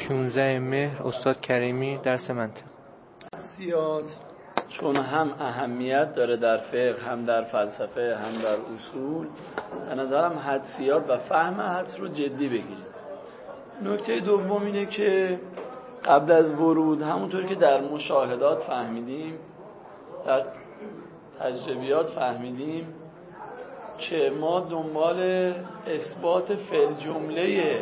16 مهر استاد کریمی درس منطق. حدسیات چون هم اهمیت داره در فقه، هم در فلسفه، هم در اصول، به نظرم حدسیات و فهم حدس رو جدی بگیرید. نکته دوم اینه که قبل از ورود همونطور که در مشاهدات فهمیدیم، در تجربیات فهمیدیم که ما دنبال اثبات فی‌الجمله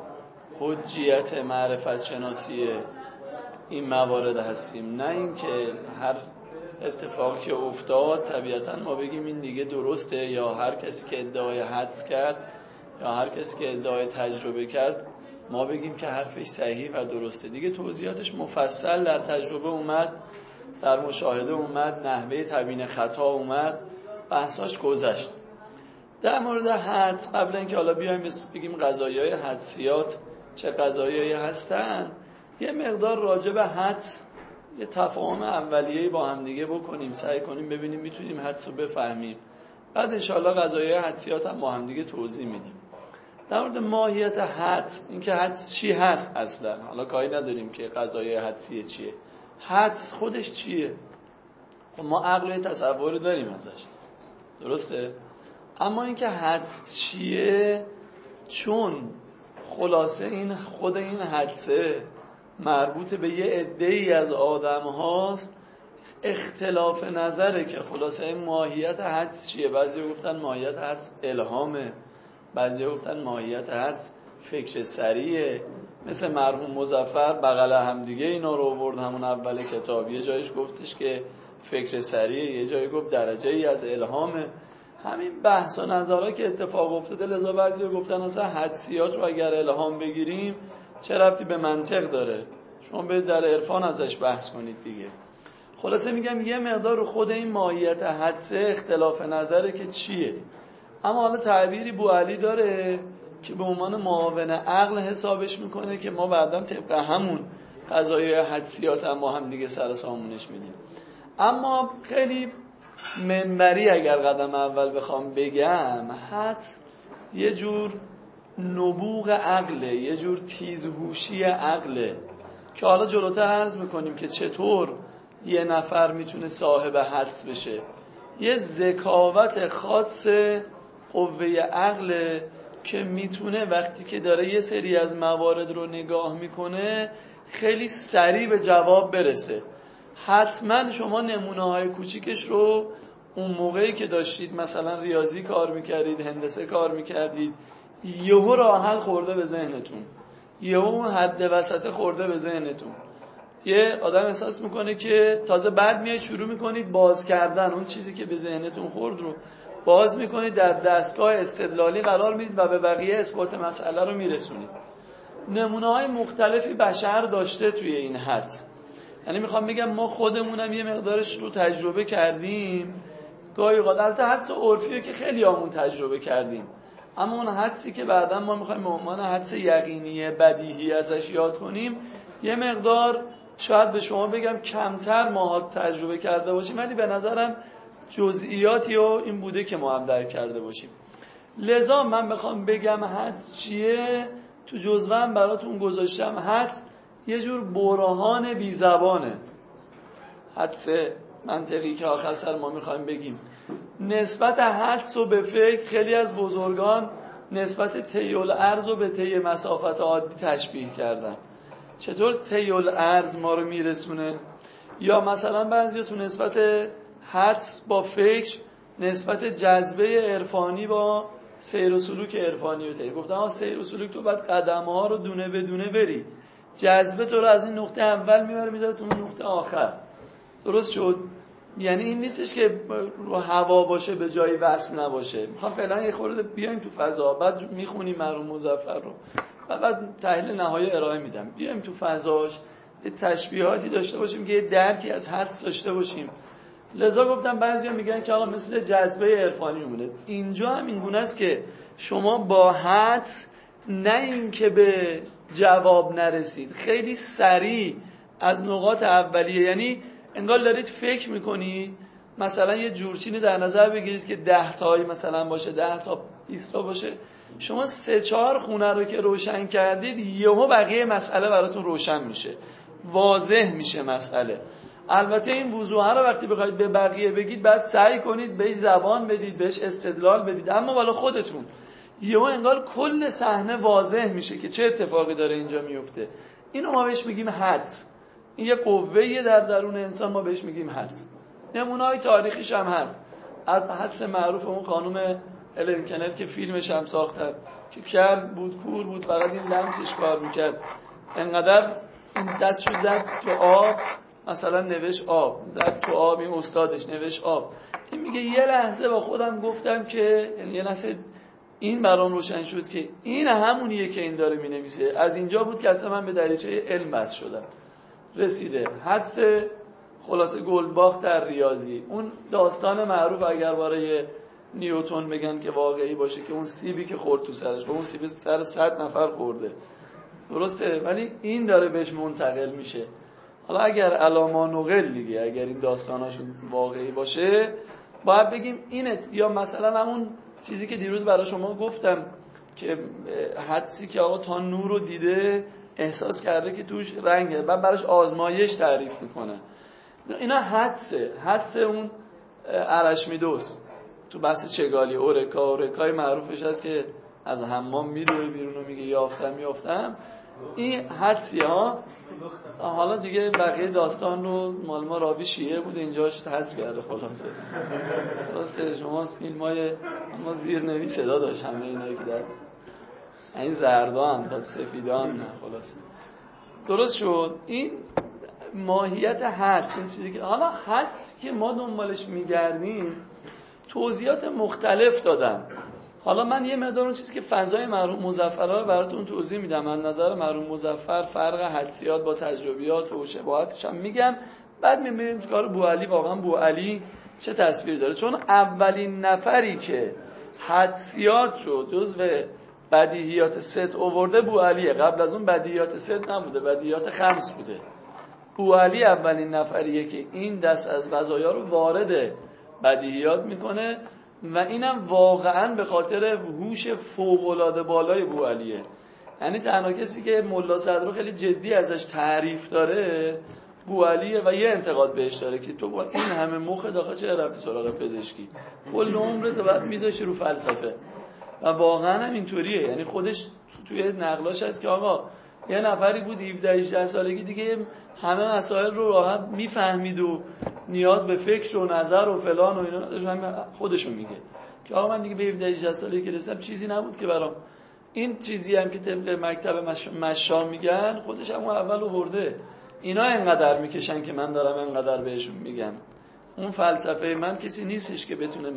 حجیت معرفت شناسی این موارد هستیم، نه اینکه هر اتفاقی که افتاد طبیعتا ما بگیم این دیگه درسته، یا هر کسی که ادعای حدس کرد یا هر کسی که ادعای تجربه کرد ما بگیم که حرفش صحیح و درسته. دیگه توضیحاتش مفصل در تجربه اومد، در مشاهده اومد، نحوه تبیین خطا اومد، بحثاش گذشت. در مورد حدس قبل اینکه حالا بیایم بگیم قضایای حدسیات چه قضایایی هستن، یه مقدار راجع به حدس یه تفاهم اولیه‌ای با هم دیگه بکنیم، سعی کنیم ببینیم میتونیم حدس رو بفهمیم. بعد انشاءالله قضایای حدسیات هم با هم دیگه توضیح میدیم. در مورد ماهیت حدس، اینکه حدس چی هست اصلا، حالا کاری نداریم که قضایای حدسیه چیه، حدس خودش چیه. ما عقل تصوری داریم ازش، درسته؟ اما اینکه حدس چیه، چون خلاصه این خود این حدسه مربوط به یه عده‌ای از آدم هاست، اختلاف نظره که خلاصه این ماهیت حدس چیه. بعضی گفتن ماهیت حدس الهامه، بعضی گفتن ماهیت حدس فکر سریعه، مثل مرحوم مظفر بغل هم دیگه اینا رو آورد همون اول کتاب. یه جایش گفتش که فکر سریعه، یه جایی گفت درجه ای از الهامه. همین بحث و نظرها که اتفاق افتاده، لذا بعضی گفتن اصلا حدسیات رو اگر الهام بگیریم چه ربطی به منطق داره، شما برید در عرفان ازش بحث کنید دیگه. خلاصه میگم یه مقدار رو خود این ماهیت حدسه اختلاف نظره که چیه. اما حالا تعبیری بوعلی داره که به عنوان معاون عقل حسابش میکنه که ما بعداً طبق همون قضایای حدسیات هم با هم دیگه سر سامونش میدیم. اما خیلی منبری اگر قدم اول بخوام بگم، حدس یه جور نبوغ عقله، یه جور تیزهوشی عقله که حالا جلوتر عرض میکنیم که چطور یه نفر میتونه صاحب حدس بشه. یه ذکاوت خاص قوه عقله که میتونه وقتی که داره یه سری از موارد رو نگاه میکنه خیلی سریع به جواب برسه. حتما شما نمونه‌های کوچیکش رو اون موقعی که داشتید مثلا ریاضی کار میکردید، هندسه کار میکردید، یهو راه حل خورده به ذهنتون، یهو حد وسط خورده به ذهنتون. یه آدم احساس میکنه که تازه بعد میاد شروع میکنید باز کردن اون چیزی که به ذهنتون خورد رو باز میکنید، در دستگاه استدلالی قرار میدید و به بقیه اثبات مسئله رو میرسونید. نمونه‌های مختلفی بشر داشته توی این حدس. یعنی میخوام بگم ما خودمونم یه مقدارش رو تجربه کردیم، گاهی اوقات البته حدس عرفیه که خیلی همون تجربه کردیم، اما اون حدسی که بعدا ما میخوایم به عنوان حدس یقینی بدیهی ازش یاد کنیم یه مقدار شاید به شما بگم کمتر ماها تجربه کرده باشیم، ولی به نظرم جزئیاتی و این بوده که ما هم درک کرده باشیم. لذا من بخوام بگم حدس چیه، تو جزوه هم براتون گذاشتم. حدس یه جور برهان بی زبانه، حدس منطقی که آخر سر ما میخوایم بگیم. نسبت حدس و به فکر خیلی از بزرگان نسبت طی الارض و به طی مسافت عادی تشبیه کردن. چطور طی الارض ما رو میرسونه؟ یا مثلا بعضی تو نسبت حدس با فکر نسبت جذبه عرفانی با سیر و سلوک عرفانی رو طی گفتن. سیر و سلوک تو باید قدم ها رو دونه بدونه بری، جذبه تو رو از این نقطه اول میبره میذاره تو اون نقطه آخر. درست شد؟ یعنی این نیستش که رو هوا باشه به جای وصل نباشه. میخوام فعلا یه خورده بیایم تو فضا، بعد میخونیم مرحوم مظفر رو و بعد تحلیل نهایی ارائه میدم. بیایم تو فضاش یه تشبیهاتی داشته باشیم که یه درکی از حدس داشته باشیم. لذا گفتم بعضیا میگن که آقا مثل جذبه عرفانی میمونه. اینجا هم این گونه است که شما با حدس نه این که به جواب نرسید، خیلی سریع از نقاط اولیه، یعنی انگار دارید فکر میکنید مثلا یه جورچینی در نظر بگیرید که 10 تایی مثلا باشه، 10 تا 20 تا باشه، شما 3-4 خونه رو که روشن کردید یهو بقیه مسئله براتون روشن میشه، واضح میشه مسئله. البته این وضوحه رو وقتی بخواید به بقیه بگید بعد سعی کنید بهش زبان بدید، بهش استدلال بدید، اما والا خودتون یهو انگار کل صحنه واضح میشه که چه اتفاقی داره اینجا میفته. اینو ما بهش میگیم حدس. این یه قوه‌ای در درون انسان، ما بهش میگیم حدس. نمونه‌های تاریخیش هم هست. از حدس معروف اون خانم الن کنت که فیلمش هم ساختن که کر بود، کور بود، فقط این لمسش کار میکرد، انقدر دستشو زد تو آب، مثلا نوشت آب، زد تو آب، این استادش نوشت آب. این میگه یه لحظه با خودم گفتم که، یعنی یه لحظه این برام روشن شد که این همونیه که این داره مینویسه. از اینجا بود که اصلا من به دریچه علم بس شدم. رسیده حدس خلاصه گلدباخ در ریاضی، اون داستان معروف اگر برای نیوتن بگن که واقعی باشه که اون سیبی که خورد تو سرش، اون سیب سر 100 نفر خورده، درسته؟ ولی این داره بهش منتقل میشه. حالا اگر علاما نقل دیگه، اگر این داستاناشون واقعی باشه باید بگیم اینه. یا مثلا همون چیزی که دیروز برای شما گفتم که حدسی که آقا تا نور رو دیده احساس کرده که توش رنگه، بعد براش آزمایش تعریف میکنه. اینا حدس اون ارشمیدس تو بحث چگالی اورکای معروفش هست که از حمام میدوه بیرون و میگه یافتم. این حدسی ها. حالا دیگه بقیه داستان رو مال ما راوی شیعه بود، اینجاش حذف کرده. خلاصه درسته شما فیلمای ما زیرنویس صدا داشت، همه اینایی که در این زردا هم تا سفیدا هم نه. خلاصه درست شد. این ماهیت حدس، این چیزی که حالا حدس که ما دنبالش میگردیم توضیحات مختلف دادن. حالا من یه مقدار اون چیزی که فضای مرحوم مظفر رو براتون توضیح میدم. من نظر مرحوم مظفر، فرق حدسیات با تجربیات و شباهتش هم میگم، بعد میبینیم کار بوعلی واقعا بوعلی چه تصویر داره. چون اولین نفری که حدسیات رو جزو بدیهیات ست آورده بوعلیه. قبل از اون بدیهیات ست نبوده، بدیهیات خمس بوده. بوعلی اولین نفریه که این دست از قضایا رو وارد بدیهیات میکنه و اینم واقعا به خاطر هوش فوق‌العاده بالای بوعلیه. یعنی تنها کسی که ملا صدرا خیلی جدی ازش تعریف داره بوعلیه و یه انتقاد بهش داره که تو با این همه مخ داخل چه رفتی سراغ پزشکی، کل عمرت بعد میذاشی رو فلسفه. و واقعا هم اینطوریه. یعنی خودش توی نقلاش هست که آقا یه نفری بود 17-18 سالگی دیگه همه مسائل رو راحت میفهمید و نیاز به فکر و نظر و فلان و اینا نداشت. همین خودشون میگه که آقا من دیگه به 17-18 سالگی که رسیدم چیزی نبود که برام. این چیزی هم که طبق مکتب مشا میگن خودش هم اول آورده. اینا انقدر میکشن که من دارم انقدر بهشون میگم. اون فلسفه من کسی نیستش که بتونه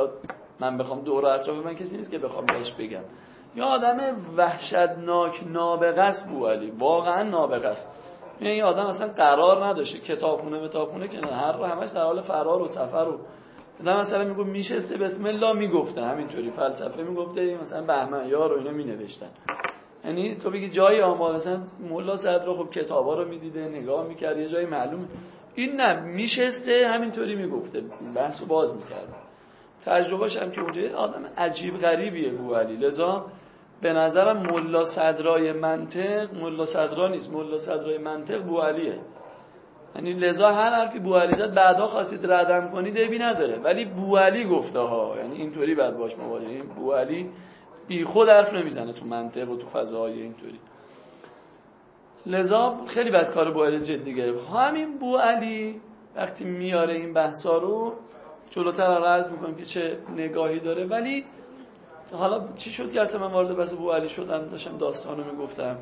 من بخوام دور اطراف من کسی نیست که بخوام بهش بگم. یا آدم وحشتناک نابغه است بوعلی، واقعا نابغه است. یعنی این آدم اصلا قرار نداشته کتابخونه که همش در حال فرار و سفر و مثلا میگه میشسته بسم الله میگفته، همینطوری فلسفه میگفته، مثلا بهمن یار و اینا مینوشتن. یعنی تو بگی جای آماده، مثلا ملا صدرا خب کتابا رو میدیده نگاه میکرد یه جای معلوم، این نه میشسته همینطوری میگفته، بحثو باز میکرد. تجربهش هم که اونجا آدم عجیب غریبیه بوعلی. لذا به نظرم ملا صدرای منطق ملا صدرا نیست، ملا صدرای منطق بوعلیه. یعنی لذا هر حرفی بوعلی زد بعدا خواستید ردم کنید عیبی نداره، ولی بوعلی گفته ها، یعنی اینطوری بعد باش مواجه. این بوعلی بی خود حرف نمیزنه تو منطق و تو فضاهای اینطوری. لذا خیلی بد کار بوعلی جدی گرفت. همین بوعلی وقتی میاره این بحثا رو جلوتر عرض میکنم که چه نگاهی داره. ولی حالا چی شد که اصلا من وارد بحث بوعلی شدم؟ داشتم داستانو میگفتم.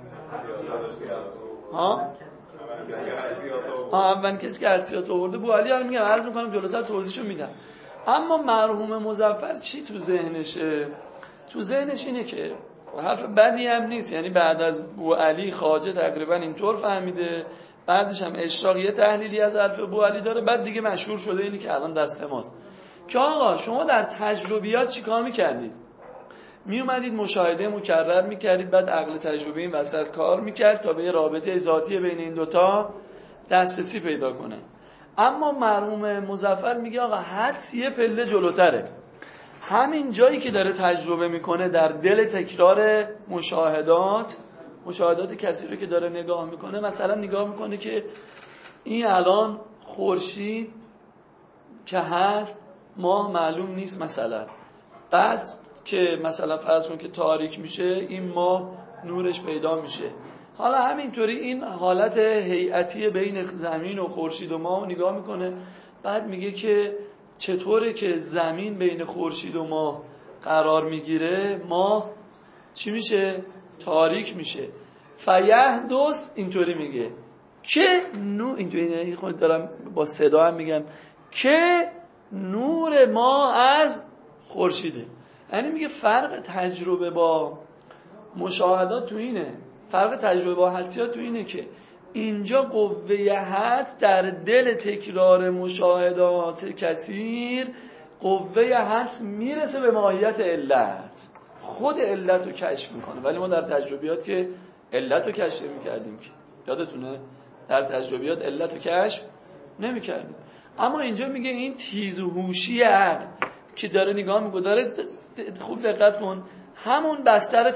اول کسی که ارسیات آورده بوعلی. حالا میگم عرض میکنم جلوتر توضیحشو میدم. اما مرحوم مظفر چی تو ذهنشه؟ تو ذهنش اینه که حرف بدی هم نیست، یعنی بعد از بوعلی خواجه تقریبا اینطور فهمیده، بعدش هم اشراق یه تحلیلی از حرف بوعلی داره، بعد دیگه مشهور شده اینی که الان دست ماست که آقا شما در تجربیات چیکار میکردید؟ میومدید مشاهده مکرر میکردید، بعد عقل تجربی این وسط کار میکرد تا به یه رابطه ذاتی بین این دوتا دسترسی پیدا کنه. اما مرحوم مظفر میگه آقا حدس یه پله جلوتره. همین جایی که داره تجربه میکنه در دل تکرار مشاهدات کسی رو که داره نگاه میکنه، مثلا نگاه میکنه که این الان خورشید که هست، ماه معلوم نیست، مثلا بعد که مثلا فرض کن که تاریک میشه این ماه نورش پیدا میشه. حالا همینطوری این حالت هیئتی بین زمین و خورشید و ماه نگاه میکنه، بعد میگه که چطوره که زمین بین خورشید و ماه قرار میگیره، ماه چی میشه؟ تاریک میشه. فیحدث، اینطوری میگه که اینطوری خود دارم با صدا هم میگم که نور ما از خورشیده. یعنی میگه فرق تجربه با مشاهدات تو اینه، فرق تجربه با حدسیات تو اینه که اینجا قوه حدس در دل تکرار مشاهدات کثیر، قوه حدس میرسه به ماهیت علت، خود علت رو کشف میکنه. ولی ما در تجربیات که علت رو کشف میکردیم، که یادتونه در تجربیات علت رو کشف نمیکردیم. اما اینجا میگه این تیزهوشی عقل که داره نگاه میکنه، داره خوب دقت کن، همون بستر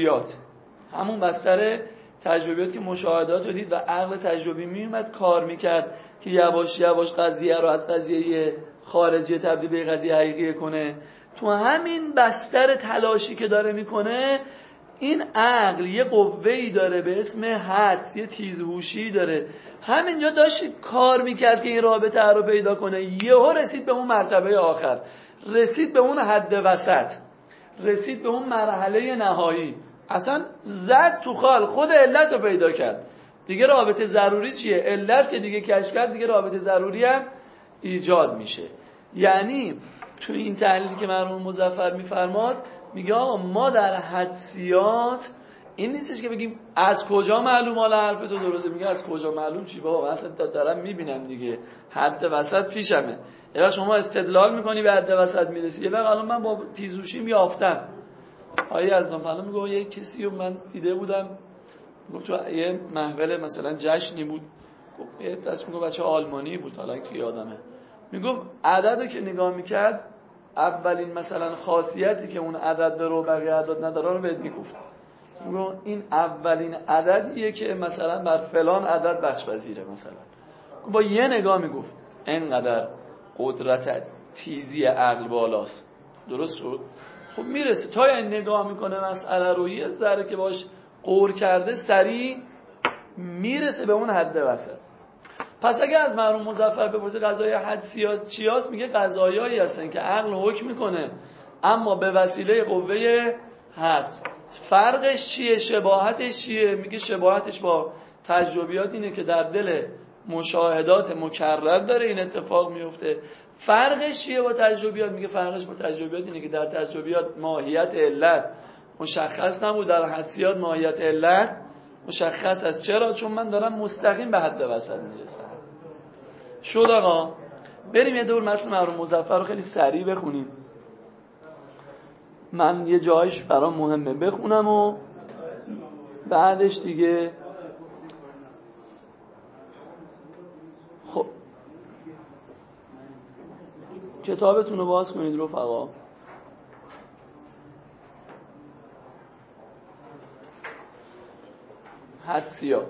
تجربیات که مشاهدات رو دید و عقل تجربی میومد کار میکرد که یواش یواش قضیه رو از قضیه خارجی تبدیل به قضیه حقیقی کنه. تو همین بستر تلاشی که داره میکنه، این عقل یه قوه‌ای داره به اسم حدس، یه تیزهوشی داره. همینجا داشت کار میکرد که این رابطه رو پیدا کنه، یهو رسید به اون مرتبه آخر، رسید به اون حد وسط، رسید به اون مرحله نهایی، اصلا زد تو خال، خود علت رو پیدا کرد. دیگه رابطه ضروری چیه؟ علت که دیگه کشف کرد، دیگه رابطه ضروری هم ایجاد میشه. یعنی تو این تحلیلی که مرحوم مظفر میفرماد، میگه آقا ما در حدسیات این نیستش که بگیم از کجا معلوم حالا حرف تو درسته. میگه از کجا معلوم چی بابا، من اصلا دارم میبینم دیگه، حد وسط پیشمه. یه وقت شما استدلال میکنی به حد وسط میرسی، یه وقت الان من با تیزهوشی میافتم. آیه از من میگه یه کسی رو من دیده بودم، گفت تو یه محفل مثلا جشنی بود، گفت میگه بچه آلمانی بود، حالا که یادمه، میگفت عددو که نگاه میکرد، اولین مثلا خاصیتی که اون عدد داره و بقیه اعداد نداره رو بهت میگفت. میگفت این اولین عددیه که مثلا بر فلان عدد بخش پذیره. مثلا با یه نگاه میگفت اینقدر قدرت تیزی عقل بالاست. درست شد؟ خب میرسه تا این نگاه میکنه مسئله رو، یه ذره که باش قور کرده سریع میرسه به اون حد وسط. پس اگه از مرحوم مظفر بپرسه قضای حدسیات چی هست، میگه قضایایی هستن که عقل حکم میکنه اما به وسیله قوه حدس. فرقش چیه؟ شباهتش چیه؟ میگه شباهتش با تجربیات اینه که در دل مشاهدات مکرر داره این اتفاق میفته. فرقش چیه با تجربیات؟ میگه فرقش با تجربیات اینه که در تجربیات ماهیت علت مشخص نبود، در حدسیات ماهیت علت مشخص است. چرا؟ چون من دارم مستقیم به حد وسط میرسم. شد آقا؟ بریم یه دور متن مرحوم مظفر رو خیلی سریع بخونیم. من یه جایش برام مهمه بخونم و بعدش دیگه خب کتابتون رو باز کنید رفقا. حدسیات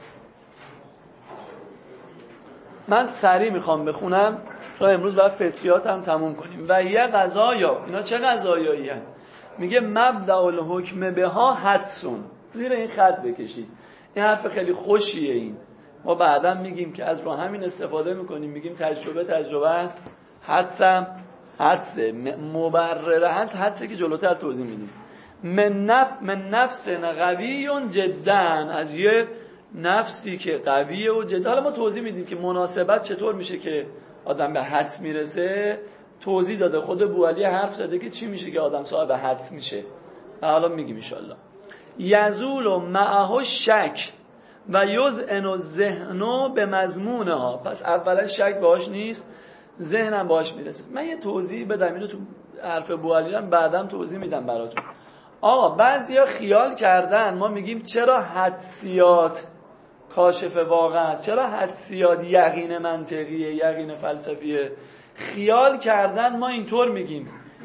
من سریع میخوام بخونم تا امروز بعد فطریات هم تموم کنیم. و یه قضایا، اینا چه قضایایی هست؟ میگه مبدأ الحکم بها حدسون، زیر این خط بکشید. این حرف خیلی خوشیه. این ما بعدا میگیم که از رو همین استفاده میکنیم، میگیم تجربه است، حدسم حدسه، مبرر حدسه که جلوتر توضیح میدیم. من نفس قوی جدا، از یه نفسی که قویه و جدا. حالا ما توضیح میدیم که مناسبت چطور میشه که آدم به حدس میرسه، توضیح داده. خود بوعلی حرف زده که چی میشه که آدم صاحب حدس میشه، و حالا میگیم ان شاءالله. یزول معه شک و یذعن الذهن به مضمونها. پس اولا شک باهاش نیست، ذهنم باهاش میرسه. من یه توضیح بدم، اینو تو حرف بوعلی هم بعدم توضیح میدم براتون. آقا بعضیا خیال کردن ما میگیم چرا حدسیات کاشف واقع، چرا حدسیات یقین منطقیه، یقین فلسفیه. خیال کردن ما اینطور میگیم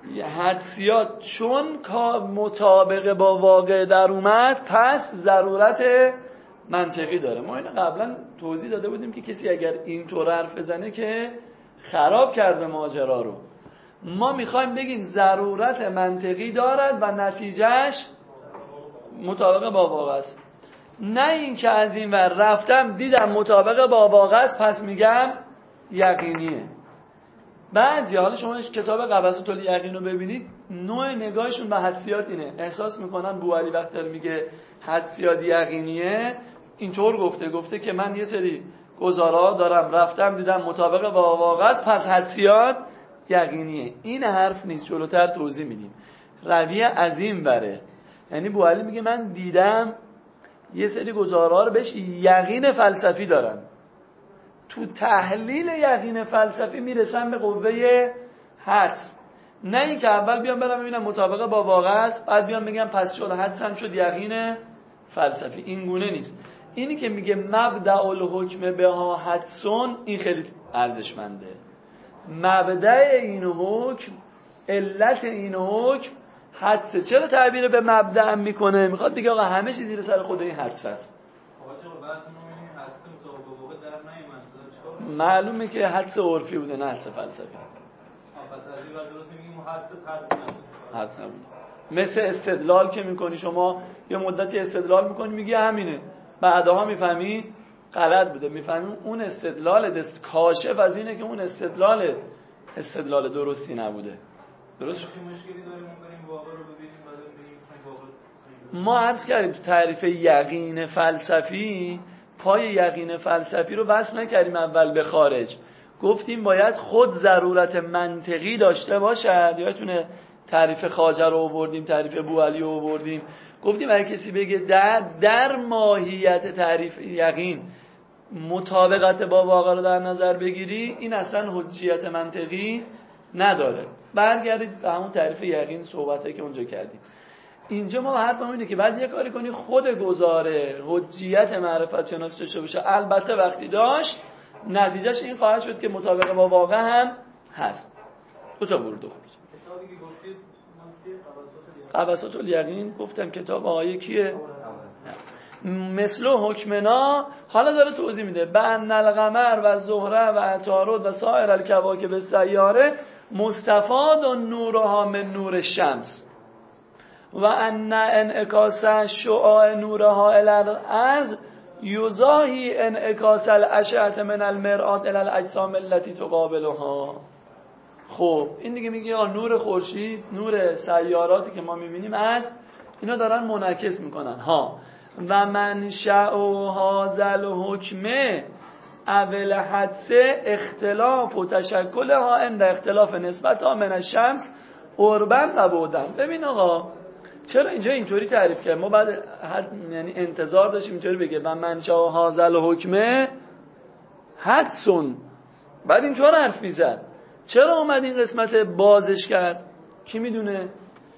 حدسیات چون مطابق با واقع در اومد پس ضرورت منطقی داره. ما اینو قبلا توضیح داده بودیم که کسی اگر اینطور حرف بزنه که خراب کرده ماجرا رو. ما میخوایم بگیم ضرورت منطقی دارد و نتیجهش مطابق با واقع است، نه این که از این ور رفتم دیدم مطابق با واقع است پس میگم یقینیه. بعضی حالا شما کتاب قبسات الیقین رو ببینید، نوع نگاهشون به حدسیات اینه، احساس میکنن بوعلی وقتی داره میگه حدسیات یقینیه اینطور گفته که من یه سری گزارا دارم رفتم دیدم مطابق با واقع است پس حدسیات یقینیه. این حرف نیست، جلوتر توضیح میدیم. رویه از این وره، یعنی بوعلی میگه من دیدم یه سری گزارا رو بهش یقین فلسفی دارم، تو تحلیل یقین فلسفی میرسن به قوه حدس، نه این که اول بیام برم ببینم مطابق با واقع است بعد بیام بگم پس شد حدس هم شد یقین فلسفی. این گونه نیست. اینی که میگه مبدأ الحکم بها حدسون، این خیلی ارزشمنده. مبدأ این حکم، علت این حکم حدسه. چرا تعبیر به مبدأ میکنه؟ میخواد بگه آقا همه چیز زیر سر خود این حدس است. معلومه که حدس عرفی بوده نه حدس فلسفی. پس از این ور درست میگیم حدس نبوده. مثل استدلال که میکنی شما یه مدتی استدلال میکنی میگی همینه، بعدها میفهمی غلط بوده، میفهمی اون استدلال کاشف از اینه که اون استدلال درستی نبوده. درست؟ مشکلی داریم بریم واقع رو ببینیم بعد ببینیم واقع. ما عرض کردیم تو تعریف یقین فلسفی پای یقین فلسفی رو وصل نکردیم اول به خارج، گفتیم باید خود ضرورت منطقی داشته باشد. یادتونه تعریف خواجه رو آوردیم، تعریف بوعلی رو آوردیم، گفتیم اگه کسی بگه در ماهیت تعریف یقین مطابقت با واقع رو در نظر بگیری، این اصلا حجیت منطقی نداره. برگردید به همون تعریف یقین، صحبتایی که اونجا کردیم. اینجا ما حرفمون اینه که بعد یه کاری کنی خود گزاره حجیت معرفت شناسی داشته باشه. البته وقتی داشت نتیجهش این خواهد شد که مطابق با واقع هم هست. دو تا ورود و خروج. کتابی که گفتید قبسات الیقین گفتم کتاب آقای کیه؟ مثل حکمنا. حالا داره توضیح میده بأن القمر و زهره و عطارد و سایر الکواکب السیاره مستفاد نورها من نور الشمس و ان انعکاس شعاع نورها الی الارض یضاهی انعکاس الاشعه من المرآت الی الاجسام التي تقابلها. خب این دیگه میگه نور خورشید، نور سیاراتی که ما میبینیم از اینا دارن منعکس میکنن ها. و منشأ هذا الحکم اول حدث اختلاف و تشکلها عند اختلاف نسبتها من الشمس قربا و بعدا. ببین آقا چرا اینجا اینطوری تعریف کرد؟ ما بعد یعنی انتظار داشتیم اینطوری بگه و منشأ هذا الحکم حدسون، بعد اینطور حرف میزد. چرا اومد این قسمت بازش کرد؟ کی میدونه؟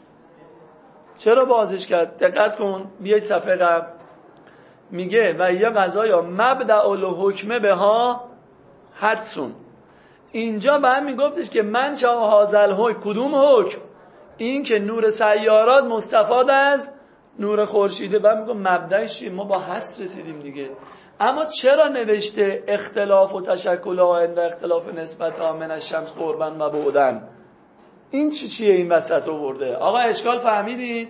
چرا بازش کرد؟ دقت کن، بیایید صفحه قبل میگه و یا قضایا مبدأ الحکم بها حدسون. اینجا به هم میگفتش که منشأ هذا الحکم، کدوم حکم؟ این که نور سیارات مستفاد از نور خورشیده. بعد میگم مبدأش چیه؟ ما با حدس رسیدیم دیگه. اما چرا نوشته اختلاف و تشکلها عند اختلاف نسبتها من الشمس قربا و بعدا؟ این چیه این وسط آورده؟ آقا اشکال فهمیدید؟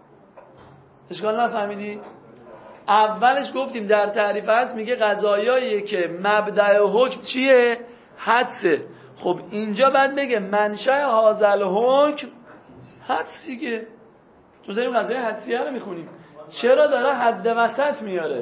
اشکال نفهمیدید؟ اولش گفتیم در تعریف هست میگه قضایایی که مبدأ حکم چیه؟ حدسه. خب اینجا بعد بگه منشأ هذا الحکم حدس دیگه. تو داریم قضای حدسیه رو میخونیم، چرا داره حد وسط میاره؟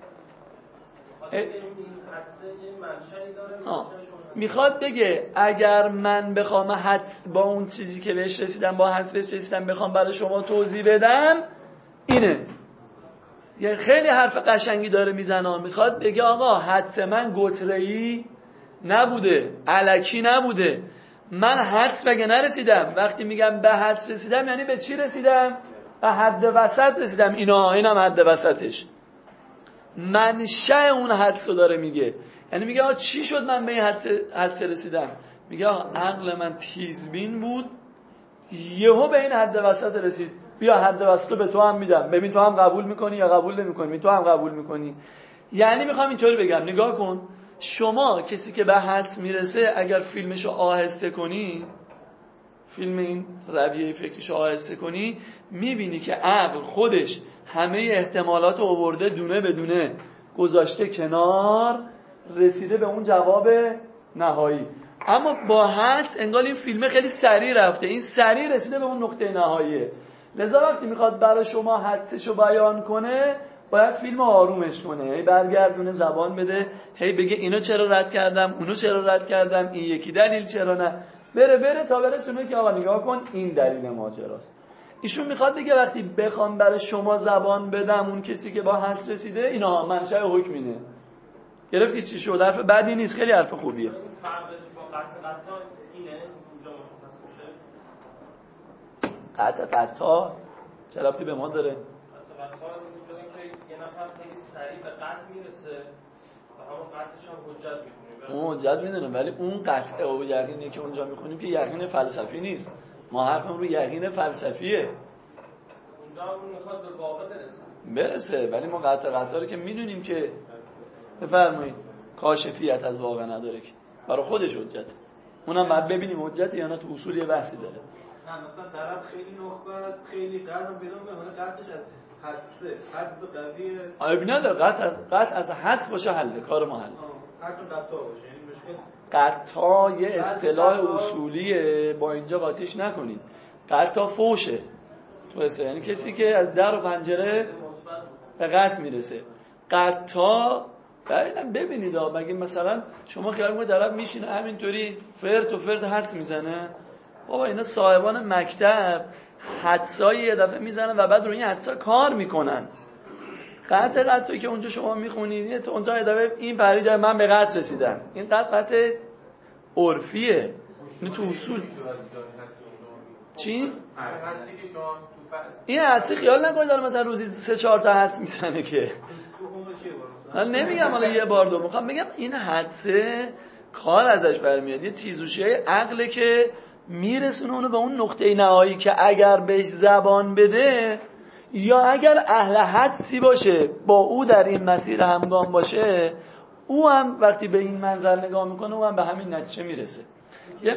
میخواد بگه اگر من بخوام حدس با اون چیزی که بهش رسیدم، با حدس بهش رسیدم، بخوام برای شما توضیح بدم اینه. یه خیلی حرف قشنگی داره میزنه. میخواد بگه آقا حدس من گتره‌ای نبوده، الکی نبوده. من حدس بگه نرسیدم. وقتی میگم به حدس رسیدم یعنی به چی رسیدم؟ به حد وسط رسیدم. اینم حد وسطش. منشأ اون حدس رو داره میگه. یعنی میگه آقا چی شد من به این حدس رسیدم؟ میگه آقا عقل من تیزبین بود، یهو به این حد وسط رسید، بیا حد وسط به تو هم میدم، ببین تو هم قبول میکنی یا قبول نمیکنی، تو هم قبول میکنی. یعنی میخوام اینطوری بگم، نگاه کن، شما کسی که به حدس میرسه اگر فیلمشو آهسته کنی، فیلم این رویه فکریشو آهسته کنی، میبینی که عقل خودش همه احتمالات رو آورده دونه به دونه گذاشته کنار، رسیده به اون جواب نهایی. اما با حدس انگار این فیلم خیلی سریع رفته، این سریع رسیده به اون نقطه نهاییه. لذا وقتی میخواد برای شما حدسشو بیان کنه باید فیلم آرومش کنه، هی برگردونه زبان بده، هی بگه اینو چرا رد کردم، اونو چرا رد کردم، این یکی دلیل چرا نه، بره تا برسونه که آقا نگاه کن این دلیل ماجراست. ایشون میخواد بگه وقتی بخوام برای شما زبان بدم، اون کسی که با حدس رسیده، اینا منشأ حکم اینه. گرفتی چی شد؟ حرف بدی نیست، خیلی حرف خوبیه. فرقش با قطع اینه اونجا مشخص میشه. قطع چه ربطی به ما داره؟ قطع اونجایی که یه نفر خیلی سریع به قطع میرسه و همون قطعش هم حجت میکنه. اون حجت میدونه، ولی اون قطع و یقینی که اونجا میخونیم که یقین فلسفی نیست. ما حرفمون رو یقین فلسفیه. اونجا اون میخواد به واقع برسه، ولی ما قطع رو که میدونیم که بفرمایید کاشفیت از واقع نداره، که برای خودش حجت. اونم بعد ببینیم حجت یا نه، تو اصول یه بحثی داره. نه مثلا طرف خیلی نخبه است، خیلی قدم پیدا میکنه، قطعش از حدس قضیه آیب نداره، قطع از حدس باشه حل کار ما حل. هرچون قطع باشه یعنی مشکل. قطع یه اصطلاح اصولیه، با اینجا قاطیش نکنید. قطع فوشه تو اصطلاح، یعنی کسی که از در و پنجره به قطع میرسه. قطع ببینید مگه مثلا شما خیال می‌کنید طرف میشینه همینطوری فرت و فرت حدس میزنه؟ بابا اینا صاحبان مکتب حدسای یه دفعه میزنن و بعد روی این حدسا کار میکنن. قطعی که اونجا شما میخونید اونجا یه دفعه این پرید من به قطع رسیدم، این قطع عرفیه، این تو اصول چی؟ این حدسی خیال نکنید داره مثلا روزی 3-4 تا حدس میزنه که من نمیگم حالا یه بار دو، میخوام بگم این حدسه کار ازش برمیاد، یه تیزوشی عقله که میرسونه اونو به اون نقطه نهایی که اگر بهش زبان بده یا اگر اهل حدسی باشه با او در این مسیر همگام باشه، او هم وقتی به این منظر نگاه میکنه او هم به همین نتیجه میرسه. یه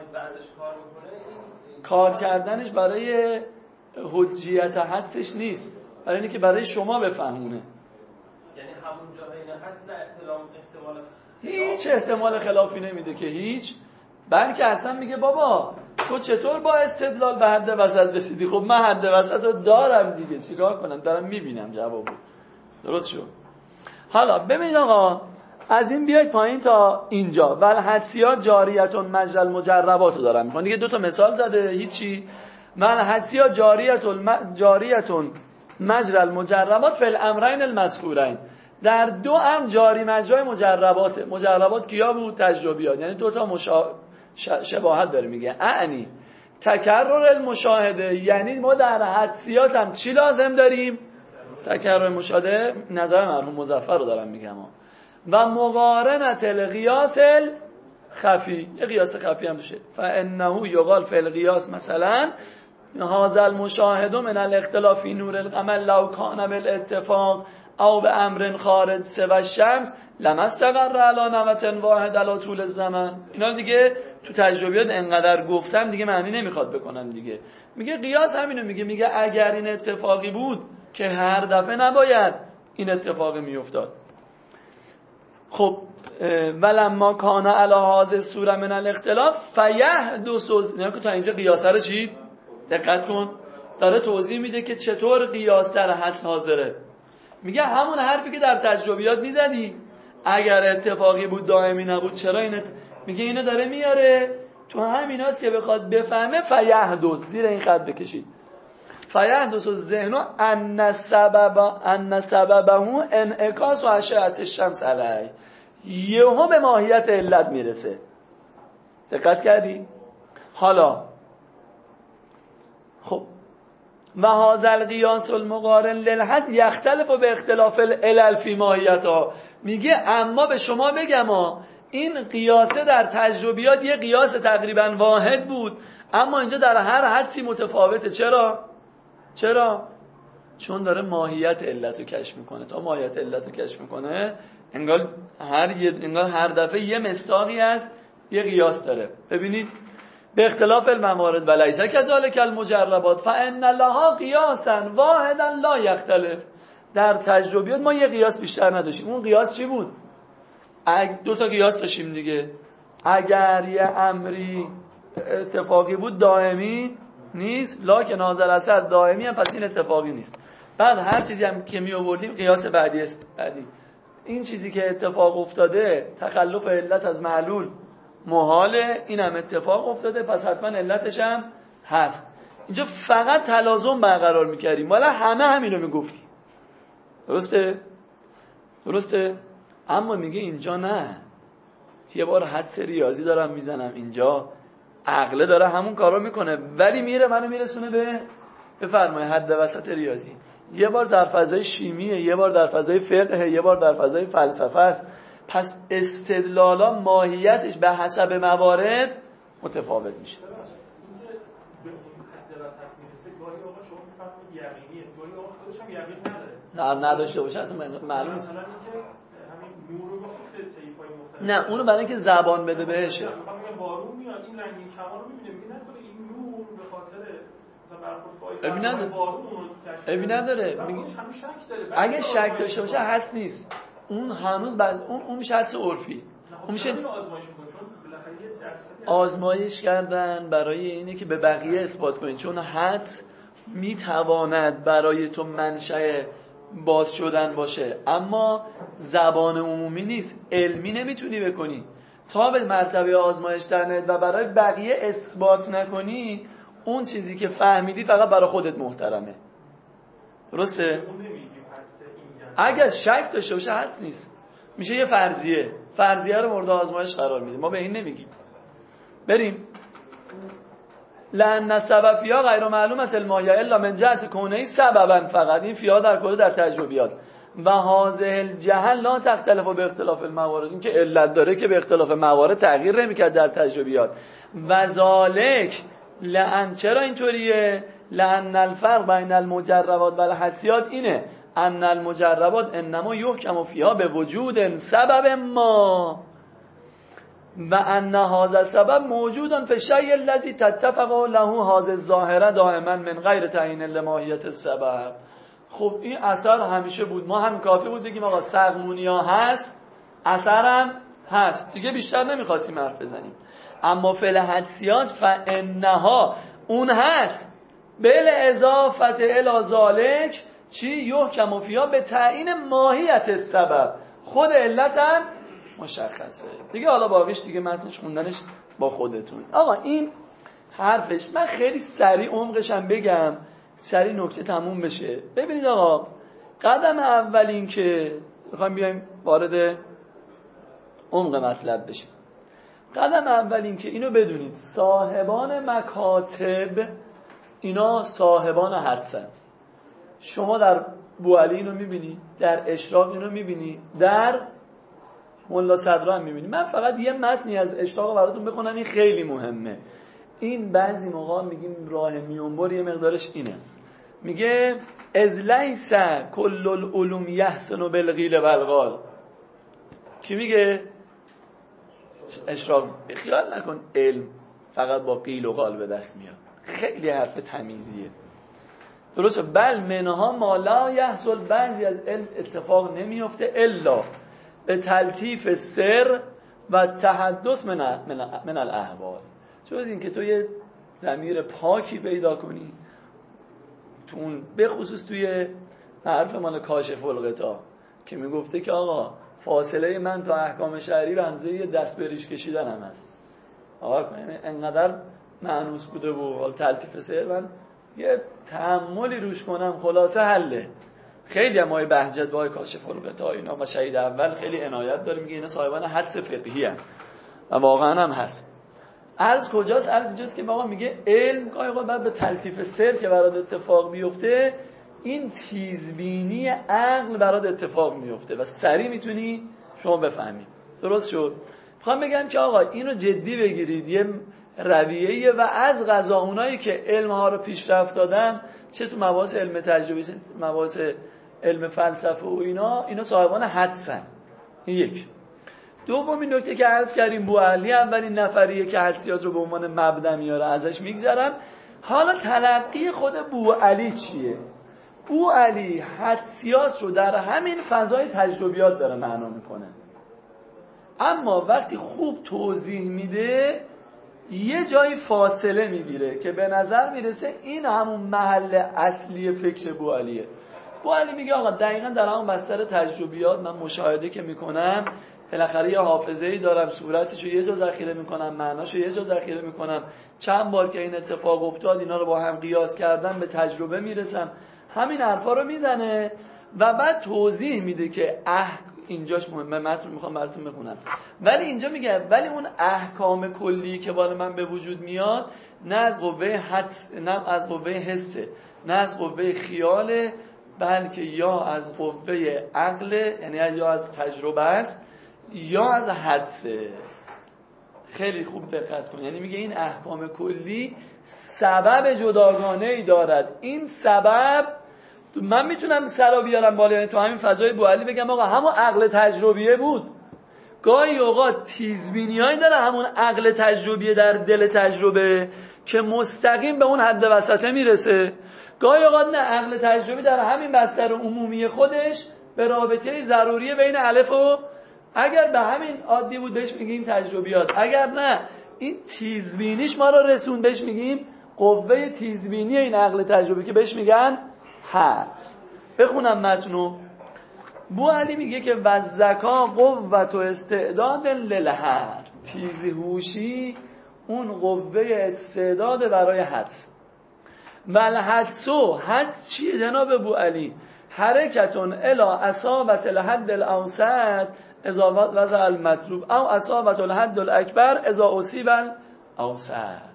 کار کردنش برای حجیت حدسش نیست، برای اینه که برای شما بفهمونه. یعنی همون جا بین حدس نه احتمال هیچ احتمال خلافی نمیده که هیچ، بلکه اصلا میگه بابا تو چطور با استدلال به حد وسط رسیدی؟ خب من حد وسط رو دارم دیگه، چیکار کنم؟ دارم میبینم جوابو. درست شد؟ حالا ببین آقا، از این بیاید پایین تا اینجا. ول حدسیات جاریتون مجرى المجربات رو دارم میخوام دیگه. 2 تا مثال زده، هیچی. ول حدسیات جاریتون مجرى المجربات فی الامرین المذکورین. در 2 امر جاری مجرای مجرباته. مجربات کیا بود؟ تجربیات. یعنی 2 تا شباهت داره میگه. اعنی تکرر المشاهده، یعنی ما در حدسیات هم چی لازم داریم؟ تکرر مشاهده. نظر مرحوم مظفر رو دارم میگم. و مقارنت القیاس الخفی، یه قیاس خفی هم بشه. فانه یقال فی القیاس مثلا هذا المشاهد من الاختلاف فی نور القمر لو کان بالاتفاق او به امر خارج سوى الشمس لما استقر علی نوة واحد علی طول الزمن. اینا دیگه تو تجربیات انقدر گفتم دیگه معنی نمیخواد بکنم دیگه. میگه قیاس همینو میگه اگر این اتفاقی بود که هر دفعه نباید این اتفاق میافتاد. خب ولما کان علی هذه الصوره من الاختلاف فیحدث. نه که تا اینجا قیاس رو چی؟ دقت کن، داره توضیح میده که چطور قیاس در حدس حاضره. میگه همون حرفی که در تجربیات میزدی اگر اتفاقی بود دائمی نبود چرا این میگه اینو داره میاره تو همیناست که بخواد بفهمه. فیحدث، زیر این خط بکشید. فیحدث الذهن ان سببه انعکاس و اشعه الشمس علیه. یهو به ماهیت علت میرسه. دقت کردی؟ حالا خب و هذا القیاس المقارن للحد یختلف به اختلاف العلل فی ماهیتها. میگه اما به شما بگم این قیاسه در تجربیات یه قیاس تقریبا واحد بود، اما اینجا در هر حدسی متفاوته. چرا؟ چون داره ماهیت علت رو کشف میکنه. تا ماهیت علت رو کشف میکنه انگار هر دفعه یه مصداقی از یه قیاس داره. ببینید به اختلاف الموارد و لیس کذالک المجربات فان لها قیاسا واحدا لا یختلف. در تجربیات ما یه قیاس بیشتر نداشتیم. اون قیاس چی بود؟ دو تا قیاس داشتیم دیگه. اگر یه امری اتفاقی بود دائمی نیست، لکن ناظر اثر دائمی هم، پس این اتفاقی نیست. بعد هر چیزی هم که می آوردیم قیاس بعدی این چیزی که اتفاق افتاده تخلف علت از معلول محاله، این هم اتفاق افتاده پس حتما علتش هم هست. اینجا فقط تلازم برقرار میکردیم ولی همه همینو میگفتیم. درسته؟ اما میگه اینجا نه، یه بار حدس ریاضی دارم میزنم، اینجا عقله داره همون کارو میکنه ولی منو میرسونه به بفرمایه حد وسط ریاضی. یه بار در فضای شیمیه، یه بار در فضای فقه، یه بار در فضای فلسفه است. پس استدلالا ماهیتش به حسب موارد متفاوت میشه. نه نداشته باشه اصلا معلوم نیست. نه اونو برای اینکه زبان بده بهشه. بارون میاد این رنگین کمان رو میبینه، میگه نکنه این نور به خاطر ابی نداره. اگه شک داشته باشه حدس نیست. اون هنوز اون میشه حدس عرفی. اون میشه آزمایش کردن برای اینه که به بقیه اثبات کنید، چون حدس میتواند برای تو منشأ باز شدن باشه اما زبان عمومی نیست، علمی نمیتونی بکنی. تا به مرتبه آزمایش در و برای بقیه اثبات نکنی، اون چیزی که فهمیدی فقط برای خودت محترمه. درسته؟ اگر شک داشته باشه حدس نیست، میشه یه فرضیه رو مورد آزمایش قرار میده. ما به این نمیگیم. بریم. لأن سبب فیها غیر معلومة الماهیه الا من جهت کونه سببا، فقط این فیها در کل در تجربیات و هذه الجهل لا تختلف به اختلاف الموارد. این که علت داره که به اختلاف موارد تغییر نمیکرد در تجربیات. و ذالک لأن چرا اینطوریه؟ لأن الفرق بین المجربات و الحدسیات اینه ان المجربات انما یحکم فیها به وجود سبب ما و ان هذا السبب موجود فی الشیء الذی تتفق له هذه الظاهره دائما من غیر تعیین لماهیت السبب. خب این اثر همیشه بود، ما هم کافی بود بگیم آقا سقمونیا هست، اثرم هست، دیگه بیشتر نمیخواستیم حرف بزنیم. اما فعل حدسیات فانها اون هست بل اضافت الی ذالک چی یحکم فیها به تعیین ماهیت السبب، خود علتم مشخصه دیگه. حالا باقیش دیگه متنش خوندنش با خودتون. آقا این حرفش من خیلی سریع عمقش هم بگم، سریع نکته تموم بشه. ببینید آقا قدم اول این که میخوایم بیایم وارد عمق مطلب بشیم، قدم اول این که اینو بدونید صاحبان مکاتب اینا صاحبان حدسن. شما در بوعلی اینو میبینی، در اشراق اینو میبینی، در ملا صدرا هم میبینی. من فقط یه متنی از اشراق براتون بخونم، این خیلی مهمه. این بعضی موقع میگیم راه میونبر، یه مقدارش اینه. میگه از لیس کل العلوم یحسن بالقیل والقال. کی میگه؟ اشراق. خیال نکن علم فقط با قیل و قال به دست میاد، خیلی حرف تمیزیه. درسته؟ بل منها ما لا یحصل، بعضی از علم اتفاق نمیفته الا به تلطیف سر و تحدث من الاحوال. جز این که تو یه ضمیر پاکی پیدا کنی تو اون، به خصوص توی حرف مال کاشف الغطا که میگفته که آقا فاصله من تا احکام شرعی رمزه یه دست بریش کشیدن هم هست. آقا انقدر معنوس بوده و حال تلطیف سر، من یه تأملی روش کنم خلاصه حله. خیلی هم های بهجت با های کاشف الغطا اینا و شهید اول خیلی عنایت داره، میگه اینا صاحبان حدس فقهی هم و واقعا هم هست. عرض کجاست؟ عرض اینجاست که بابا میگه علم گاهی بعد به تلطیف سر که برات اتفاق بیفته، این تیزبینی عقل برات اتفاق میفته و سریع میتونی شما بفهمی. درست شد؟ میخوام بگم که آقا اینو جدی بگیرید. یه رویه و از قضا اونایی که علم ها رو پیشرفت دادن، چه تو مباحث علم تجربی، مباحث علم فلسفه و اینا صاحبان حدسن. این یک. دومین نکته که عرض کردیم، بوعلی اولین نفریه که حدسیات رو به عنوان مبدا میاره، ازش میگذرم. حالا تلقی خود بوعلی چیه؟ بوعلی حدسیات رو در همین فضای تجربیات داره معنا میکنه، اما وقتی خوب توضیح میده یه جایی فاصله میگیره که به نظر میرسه این همون محل اصلی فکر بوعلیه. بوعلی میگه آقا دقیقاً در همون بستر تجربیات من مشاهده که میکنم، بالاخره یه حافظه‌ای دارم، صورتشو یه جا ذخیره میکنم، معناشو یه جا ذخیره میکنم، چند بار که این اتفاق افتاد اینا رو با هم قیاس کردم به تجربه میرسم. همین حرفا رو میزنه و بعد توضیح میده که اینجاش مهمه، متن میخوام براتون بخونم. ولی اینجا میگه ولی اون احکام کلی که بالا من به وجود میاد نه از قوه حدس، نه از قوه حسه، نه از قوه خیاله، بلکه یا از قوه عقل، یعنی یا از تجربه است یا از حدسه. خیلی خوب دقت کن. یعنی میگه این احکام کلی سبب جداگانه‌ای دارد. این سبب من میتونم سرا بیارم بالا، یعنی تو همین فضای بوعلی بگم آقا همون عقل تجربیه بود. گاهی اوقات تیزبینیایی داره همون عقل تجربیه در دل تجربه که مستقیم به اون حد وسطه میرسه. گاهی اوقات نه، عقل تجربی در همین بستر عمومی خودش به رابطه ضروری بین الف و، اگر به همین عادی بود بهش میگیم تجربیات، اگر نه این تیزبینیش ما رو رسون بهش میگیم قوه تیزبینی این عقل تجربی که بهش میگن حدس. بخونم متنو. بوعلی میگه که وزکا قوت و استعداد للحدس، تیزهوشی اون قوه استعداد برای حدس. والحدسو، حدس چیه جناب بوعلی؟ حرکتون الی اصابت الحد الاوسط اذا وضع المطلوب او اصابت الحد الاکبر اذا اصیب الاوسط.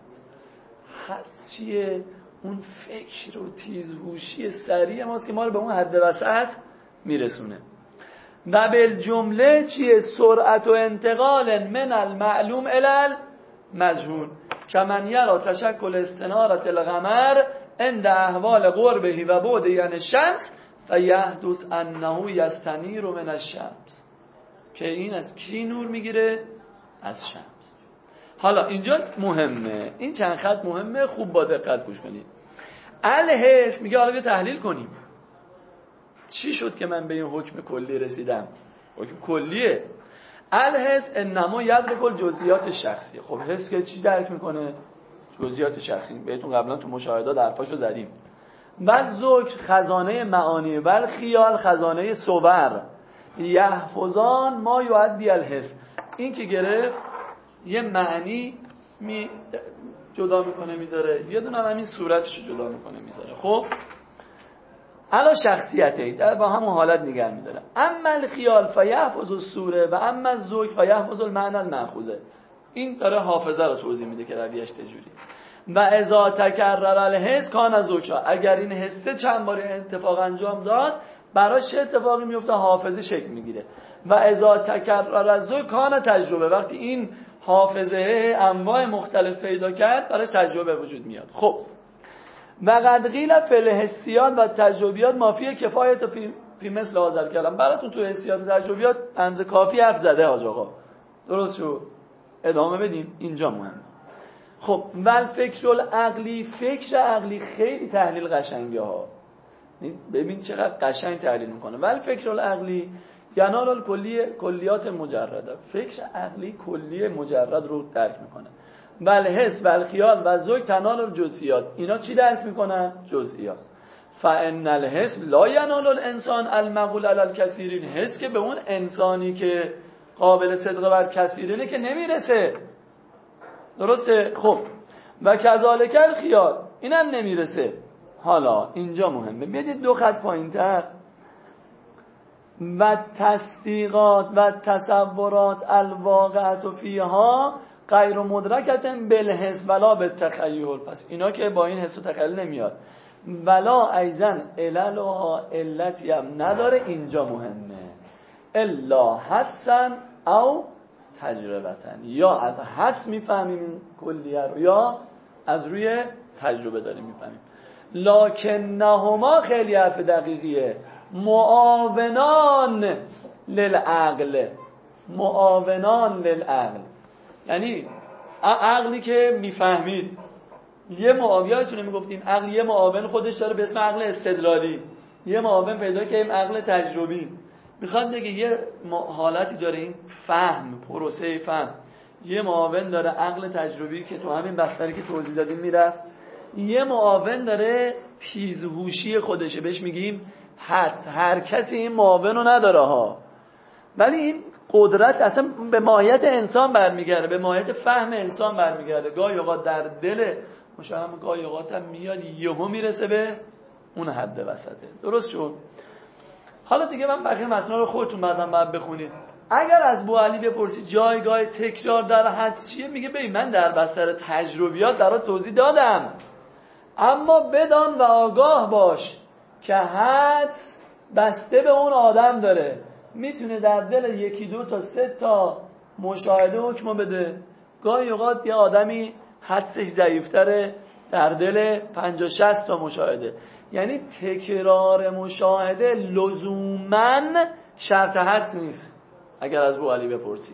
حدس چیه؟ اون فکر و تیزهوشی سریع ماست که ما رو به اون حد وسط میرسونه. و بالجمله چیه؟ سرعت و انتقال من المعلوم الی المجهول کمن یرا تشکل استنارة القمر عند احوال قربه و بعد یعنی الشمس فیحدث انه یستنیر من الشمس، که این از کی نور میگیره؟ از شمس. حالا اینجا مهمه، این چند خط مهمه، خوب با دقت گوش کنید. الحس میگه حالا بیا تحلیل کنیم چی شد که من به این حکم کلی رسیدم. حکم کلیه. الحس انما یدرک الجزئیات شخصی. خب حس که چی درک میکنه؟ جزئیات شخصی. بهتون قبلا تو مشاهدات حرفاشو زدیم. و ذکر خزانه معانی و خیال خزانه صور، یحفظان ما یؤدی الحس. این که گرفت یه معنی جدا میکنه میذاره، یه دونه همین صورتشو جدا میکنه میذاره. خب علا شخصیته در با همون حالت نگه میداره. اما الخیال فیحفظ الصوره و اما الذکر فیحفظ المعنی المأخوذه. این داره حافظه رو توضیح میده که رویش چجوری. و اذا تکرر الحس کان ذکر، اگر این حسه چند بار اتفاق انجام داد براش چه اتفاقی میفته؟ حافظه شکل میگیره. و اذا تکرر الذکر کان تجربه، وقتی این حافظه انواع مختلف پیدا کرد براش تجربه وجود میاد. خب و قد قیل فی الحسیات و تجربیات ما فیه کفایت فی مثل هذا کلام. براتون تو حسیات و تجربیات اندازه کافی حرف زده حاج آقا، درست شد؟ ادامه بدیم، اینجا مهمه. خب ول فکر العقلی، فکر عقلی خیلی تحلیل قشنگه ها، ببین چقدر قشنگ تحلیل میکنه. ول فکر العقلی ینال الکلیات مجرده، فکر عقلی کلی مجرد رو درک میکنه. بل حس بل خیال و ذوق تنال الجزئیات، اینا چی درک میکنن؟ جزئیات. فان الحس لا ینال الانسان المقول علی الکثیرین، حس که به اون انسانی که قابل صدق بر کثیرینه که نمیرسه، درسته؟ خب و کذالک الخیال، اینم نمیرسه. حالا اینجا مهمه، بیایید دو خط پایین‌تر. و تصدیقات و تصورات الواقعه فیها غیر مدرکت بالحس ولا بالتخیل، پس اینا که با این حس و تخیل نمیاد. ولا ایزن عللها، علتی هم نداره، اینجا مهمه. الا حدسن او تجربتن، یا از حدس میفهمیم این کلیه رو یا از روی تجربه داریم میفهمیم. لکنهما خیلی حرف دقیقیه، معاونان للعقل، معاونان للعقل، یعنی عقلی که میفهمید یه معاون، یادتونه میگفتیم عقل یه معاون خودش داره به اسم عقل استدلالی، یه معاون پیدا کردیم عقل تجربی. میخواد بگه یه حالتی داره این فهم، پروسه فهم، یه معاون داره عقل تجربی که تو همین بستری که توضیح دادیم میرفت، یه معاون داره تیزهوشی خودشه، بهش میگیم حدس. هر کسی این معاون رو نداره ها، ولی این قدرت اصلا به ماهیت انسان برمیگرده، به ماهیت فهم انسان برمیگرده. گاهی اوقات در دل مشاهم، گاهی اوقات هم میاد یهو میرسه به اون حد وسطه. درست شد؟ حالا دیگه من بقیه متنا رو خودتون بعداً باید بخونید. اگر از بوعلی بپرسید جایگاه تکرار در حدس چیه، میگه ببین من در بستر تجربیات برات توضیح دادم، اما بدان و آگاه باش که حدس بسته به اون آدم داره، میتونه در دل 1 2 تا 3 تا مشاهده حکم بده. گاهی اوقات یه آدمی حدسش ضعیف‌تره، در دل 50 60 تا مشاهده. یعنی تکرار مشاهده لزوماً شرط حدس نیست. اگر از بوعلی بپرسی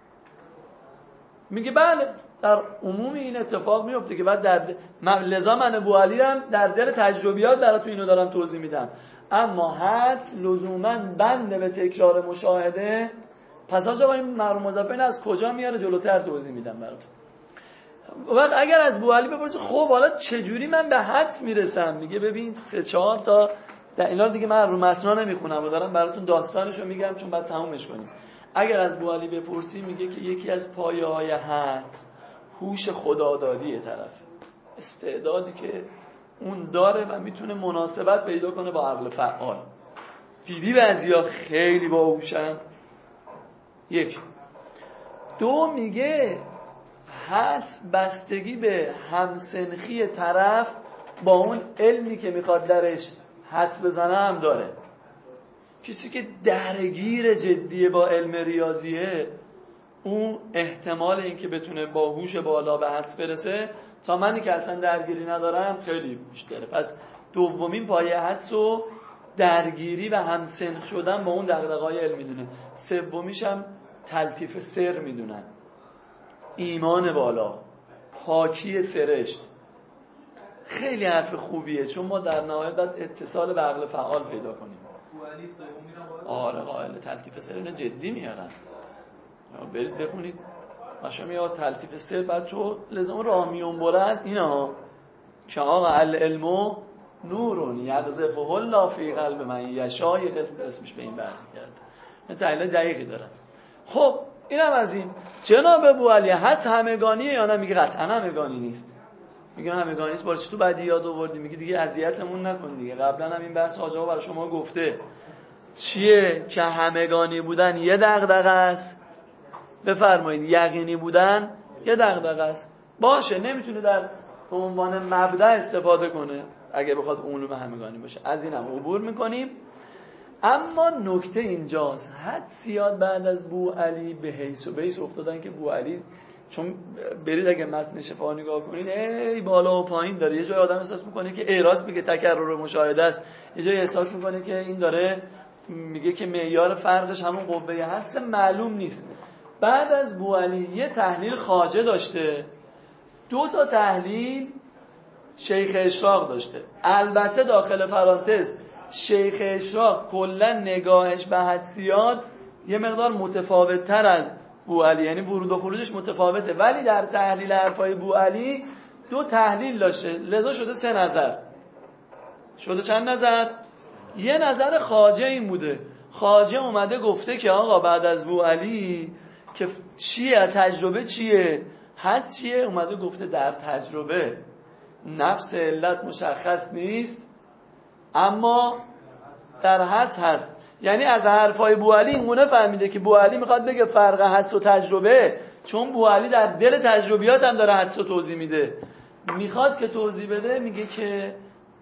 میگه بله در عموم این اتفاق میفته که بعد لذا من بوعلی هم در دل تجربیات براتون اینو دارم توضیح میدم، اما حدس لزوماً بنده به تکرار مشاهده. پس آقا این مرحوم مظفر از کجا میاره جلوتر توضیح میدم براتون. وقت اگر از بوعلی بپرسی خب حالا چجوری من به حدس میرسم، میگه ببین 3 4 تا در اینا دیگه من رو متنا نمیخونم و دارم براتون داستانشو میگم چون بعد تمومش کنیم. اگر از بوعلی بپرسی میگه که یکی از پایه‌های حدس هوش خدادادی طرف، استعدادی که اون داره و میتونه مناسبت پیدا کنه با عقل فعال. دیدی بعضیا خیلی باهوشن. 1 2 میگه حدس بستگی به همسنخی طرف با اون علمی که میخواد درش حدس بزنه هم داره. کسی که درگیر جدیه با علم ریاضیه، اون احتمال این که بتونه با هوش بالا به حدس برسه تا منی که اصلا درگیری ندارم خیلی بیشتره. پس دومین پایه حدس و درگیری و همسنخ شدن با اون دغدغه‌های علمی دونه. سومیش هم تلطیف سر میدونن، ایمان بالا، پاکی سرشت. خیلی حرف خوبیه چون ما در نهایت باید اتصال به عقل فعال پیدا کنیم. آره قائل تلطیف سر اینو جدی میارن. برید بخونید ماشا میاد تلطیف سر، بعد تو لازم رامیون بره از اینا که آقا العلم نورون یقذفه الله فی قلب من یشاء، اسمش به این برمیگرده. این تحلیل دقیقی دارن. خب اینم از این. جناب بوعلی حدس همگانیه یا نه؟ میگه قطعا همگانی نیست. میگه همگانی نیست. باشه تو بعد یاد آوردی، میگه دیگه اذیتمون نکن دیگه. قبلا هم این بحث حاج آقا برای شما گفته چیه که همگانی بودن یه دغدغه است، بفرمایید یقینی بودن یه دغدغه است. باشه نمیتونه در عنوان مبدا استفاده کنه اگه بخواد علوم همگانی باشه. از اینم عبور میکنیم. اما نکته اینجاست، حدسیات بعد از بوعلی به حیث و بیس افتادن که بوعلی، چون برید اگه متن شفا نگاه کنید ای بالا و پایین داره. یه جای آدم احساس میکنه که راست میگه تکرر مشاهده است، یه جای احساس میکنه که این داره میگه که معیار فرقش همون قوه حدس معلوم نیست. بعد از بوعلی یه تحلیل خواجه داشته، 2 تا تحلیل شیخ اشراق داشته. البته داخل پرانتز شیخ اشراق کلا نگاهش به حدسیات یه مقدار متفاوت تر از بوعلی، یعنی ورود و خروجش متفاوته، ولی در تحلیل حرفای بوعلی 2 تحلیل داشته، لذا شده 3 نظر. شده چند نظر؟ یه نظر خواجه این بوده، خواجه اومده گفته که آقا بعد از بوعلی که چیه تجربه چیه حدس چیه، اومده گفته در تجربه نفس علت مشخص نیست اما در حدس هست. یعنی از حرفای بوعلی اینگونه فهمیده که بوعلی میخواد بگه فرق حدس و تجربه، چون بوعلی در دل تجربیات هم داره حدس و توضیح میده، میخواد که توضیح بده میگه که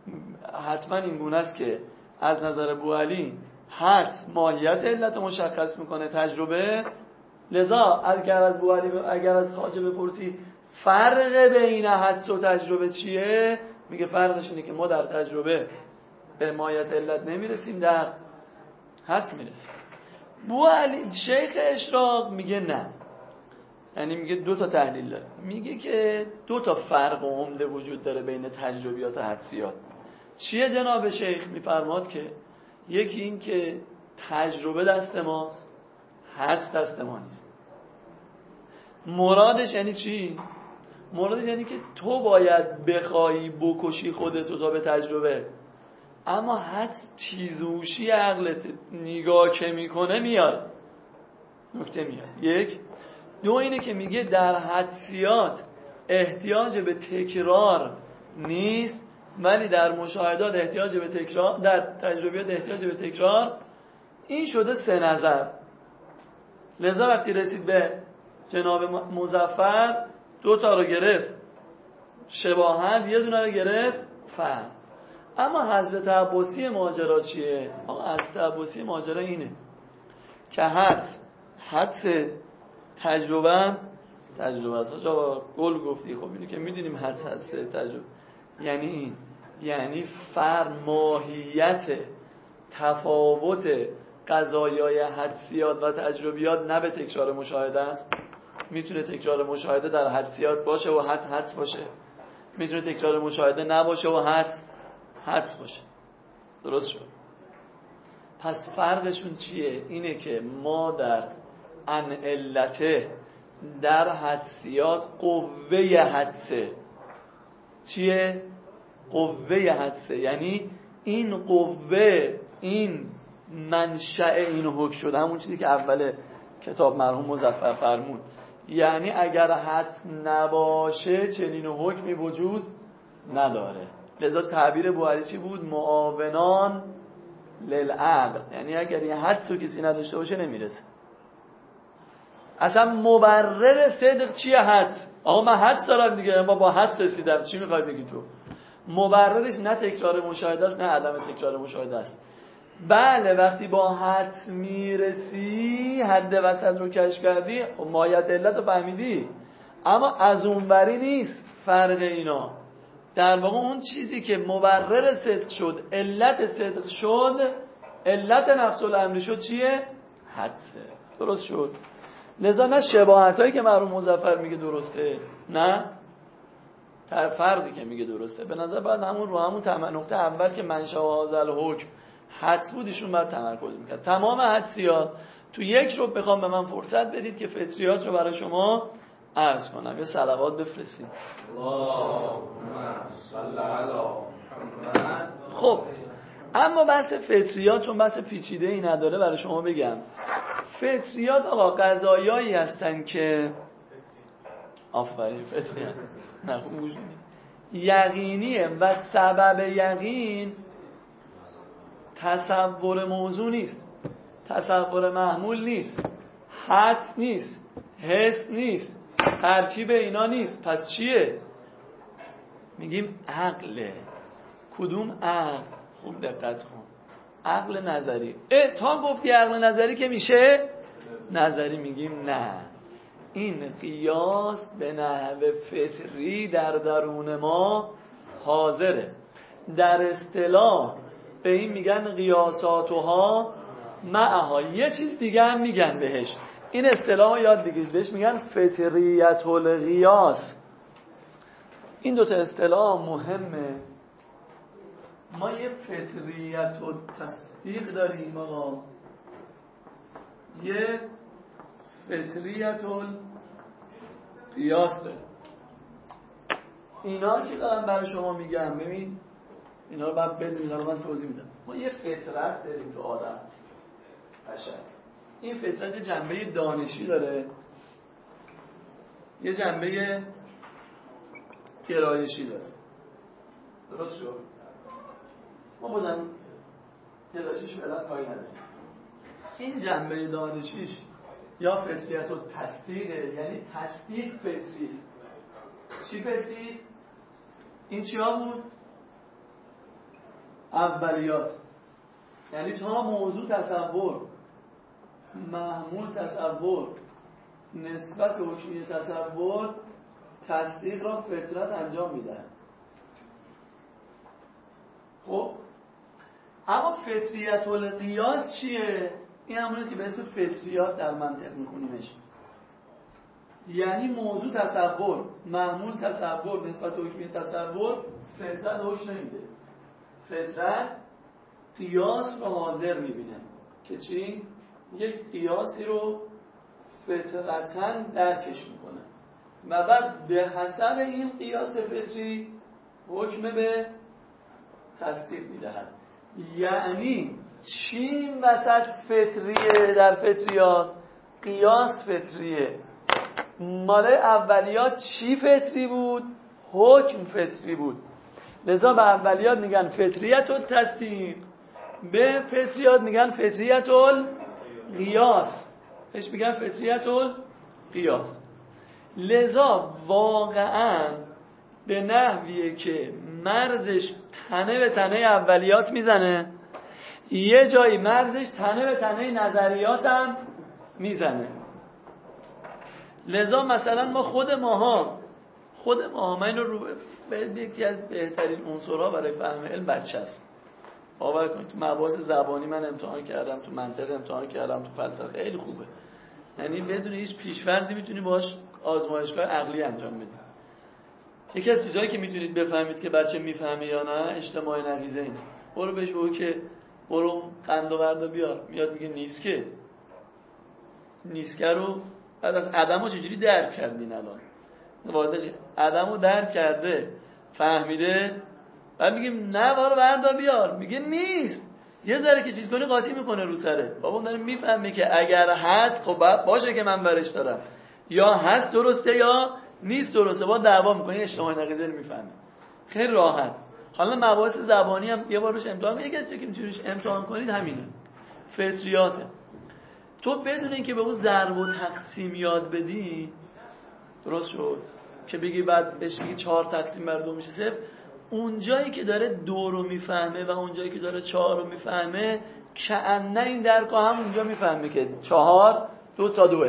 حتما اینگونه است که از نظر بوعلی حدس ماهیت علت مشخص میکنه، تجربه لذا اگر از خواجه بپرسی فرق بین حدس و تجربه چیه، میگه فرقش اینه که ما در تجربه به مایت علت نمیرسیم، در حدس میرسیم. بوعلی شیخ اشراق میگه نه، یعنی میگه دو تا تحلیل داره. میگه که دو تا فرق عمده وجود داره بین تجربیات و حدسیات. چیه جناب شیخ؟ میفرماد که یکی این که تجربه دست ماست، حدس دست ما نیست. مرادش یعنی چی؟ مرادش یعنی که تو باید بخوایی بکشی خودتو تا به تجربه، اما حدس تیزوشی عقلت نگاه که میکنه میاد، نکته میاد. یک. دو اینه که میگه در حدسیات احتیاج به تکرار نیست، ولی در مشاهدات احتیاج به تکرار، در تجربیات احتیاج به تکرار. این شده سه نظر. لذا وقتی رسید به جناب مظفر دو تا رو گرفت شباهت، یه دونه رو گرفت فرق. اما حضرت عباسی ماجرا چیه؟ حضرت عباسی ماجرا اینه که حدس تجربه است. جا گل گفتی، خب اینو که میدونیم حدس تجربه یعنی این، یعنی ماهیت تفاوت قضایای حدسیات و تجربیات نه به تکرار مشاهده است. میتونه تکرار مشاهده در حدسیات باشه و حدس باشه، میتونه تکرار مشاهده نباشه و حدس باشه. درست شد؟ پس فرقشون چیه؟ اینه که ما در ان علته در حدسیات قوه حدسه. چیه؟ قوه حدسه، یعنی این قوه، این منشأ این حکم شده، همون چیزی که اول کتاب مرحوم مظفر فرمود، یعنی اگر حدس نباشه چنین حکمی وجود نداره. لذا تعبیر بوعلی چی بود؟ معاونان للعقل، یعنی اگر این حدس رو کسی نداشته باشه نمیرسه. اصلا مبرر صدق چیه؟ حدس. آقا من حدس دارم دیگه، ما با حدس رسیدم، چی میخوای بگی تو؟ مبررش نه تکرار مشاهده است نه عدم تکرار مشاهده است. بله وقتی با حدس میرسی، حد وسط رو کشف کردی، خب مایت علت رو فهمیدی، اما از اونوری نیست فرق اینا. در واقع اون چیزی که مبرر صدق شد، علت صدق شد، علت نفس الامر شد، چیه؟ حدسه. درست شد؟ لذا نه شباهت هایی که مرحوم مظفر میگه درسته، نه فرقی که میگه درسته. به نظر باید همون رو همون نقطه اول که منشأ هذا الحکم حدس بود، ایشون باید تمرکز میکرد. تمام حدسیات تو یک رو بخوام به من فرصت بدید که فطریات رو برای شما عرض کنم. یه صلوات بفرستید. خب اما بحث فطریات چون بحث پیچیده ای نداره برای شما بگم. فطریات آقا قضایایی هستن که آفرین فطریات نه یقینیه و سبب یقین تصور موضوع نیست، تصور محمول نیست، حدس نیست، حس نیست، ترکیب اینا نیست. پس چیه؟ میگیم عقله. کدوم عقل؟ خوب دقت کن. عقل نظری. تا گفتی عقل نظری که میشه نظری، میگیم نه، این قیاس به نحو فطری در درون ما حاضره. در اصطلاح به این میگن قیاساتها معها. یه چیز دیگه هم میگن بهش، این اصطلاح یاد بگیرید، بهش میگن فطریت القیاس. این دوتا اصطلاح مهمه. ما یه فطریت التصدیق داریم آقا، یه فطریت القیاس داریم. اینا که دارم برای شما میگم، ببین اینا رو باید بدونید، اینا رو من توضیح میدم. ما یه فطرت داریم تو آدم بشر. این فطرت جنبه دانشی داره، یه جنبه گرایشی داره. درست شد؟ ما بازم گرایشیش فعلا کاری نداریم. این جنبه دانشیش یا فطریت و تصدیقه، یعنی تصدیق فطریست. چی فطریست؟ این چیا بود؟ اولیات. یعنی تا موضوع تصور، محمول تصور، نسبت حکمی تصور تصدیق را فطرت انجام میدهد. خب اما فطریت القیاس چیه؟ این همونه که به اسم فطریات در منطق میخونیمش. یعنی موضوع تصور، محمول تصور، نسبت حکمی تصور فطرت حکم نمیده. فطرت قیاس رو حاضر میبینه که چی؟ یک قیاسی رو فطرتاً درکش میکنه و بعد به حسب این قیاس فطری حکم به تصدیق میدهد. یعنی چی این وسط فطریه؟ در فطریات قیاس فطریه. مال اولیات چی فطری بود؟ حکم فطری بود. لذا به اولیات میگن فطریت التصدیق، به فطریات میگن فطریت القیاس، بهش میگن فطریت القیاس. لذا واقعا به نحویه که مرزش تنه به تنه اولیات میزنه، یه جایی مرزش تنه به تنه نظریات هم میزنه. لذا مثلا ما خود ماها من اینو رو یکی از بهترین عنصرها برای فهم علم بچه است. باور کنید تو مباحث زبانی من امتحان کردم، تو منطق امتحان کردم، تو فلسفه خیلی خوبه. یعنی بدون هیچ پیش‌فرضی میتونی باهاش آزمایشگاه عقلی انجام بدی. یکی از چیزایی که میتونید بفهمید که بچه میفهمه یا نه اجتماع نقیضه اینه. برو بهش بگو که برو قند و بردا بیار، میاد میگه نیسکه رو بعد از عدمو چجوری درک کردین؟ الان واضحه عدمو درک کرده فهمیده، بعد میگیم نه برو بردا بیار، میگه نیست. یه ذره که چیز کنی قاطی میکنه رو سره. بابا اون داره میفهمه که اگر هست خب باشه که من برش دارم، یا هست درسته یا نیست درسته، با دعوا میکنه. اجتماع نقیضه رو میفهمه خیلی راحت. حالا مباحث زبانی هم یه بار روش امتحان کنید. یکی از چیزی که میتونید امتحان کنید همینه، فطریاته. تو بدون اینکه به اون ضرب و تقسیم یاد بدی، درست شد که بگی بعد بهش بگی 4 تقسیم بر 2 میشه 0، اونجایی که داره 2 رو میفهمه و اونجایی که داره 4 رو میفهمه کأنه این درک هم اونجا میفهمه که 4 2 تا 2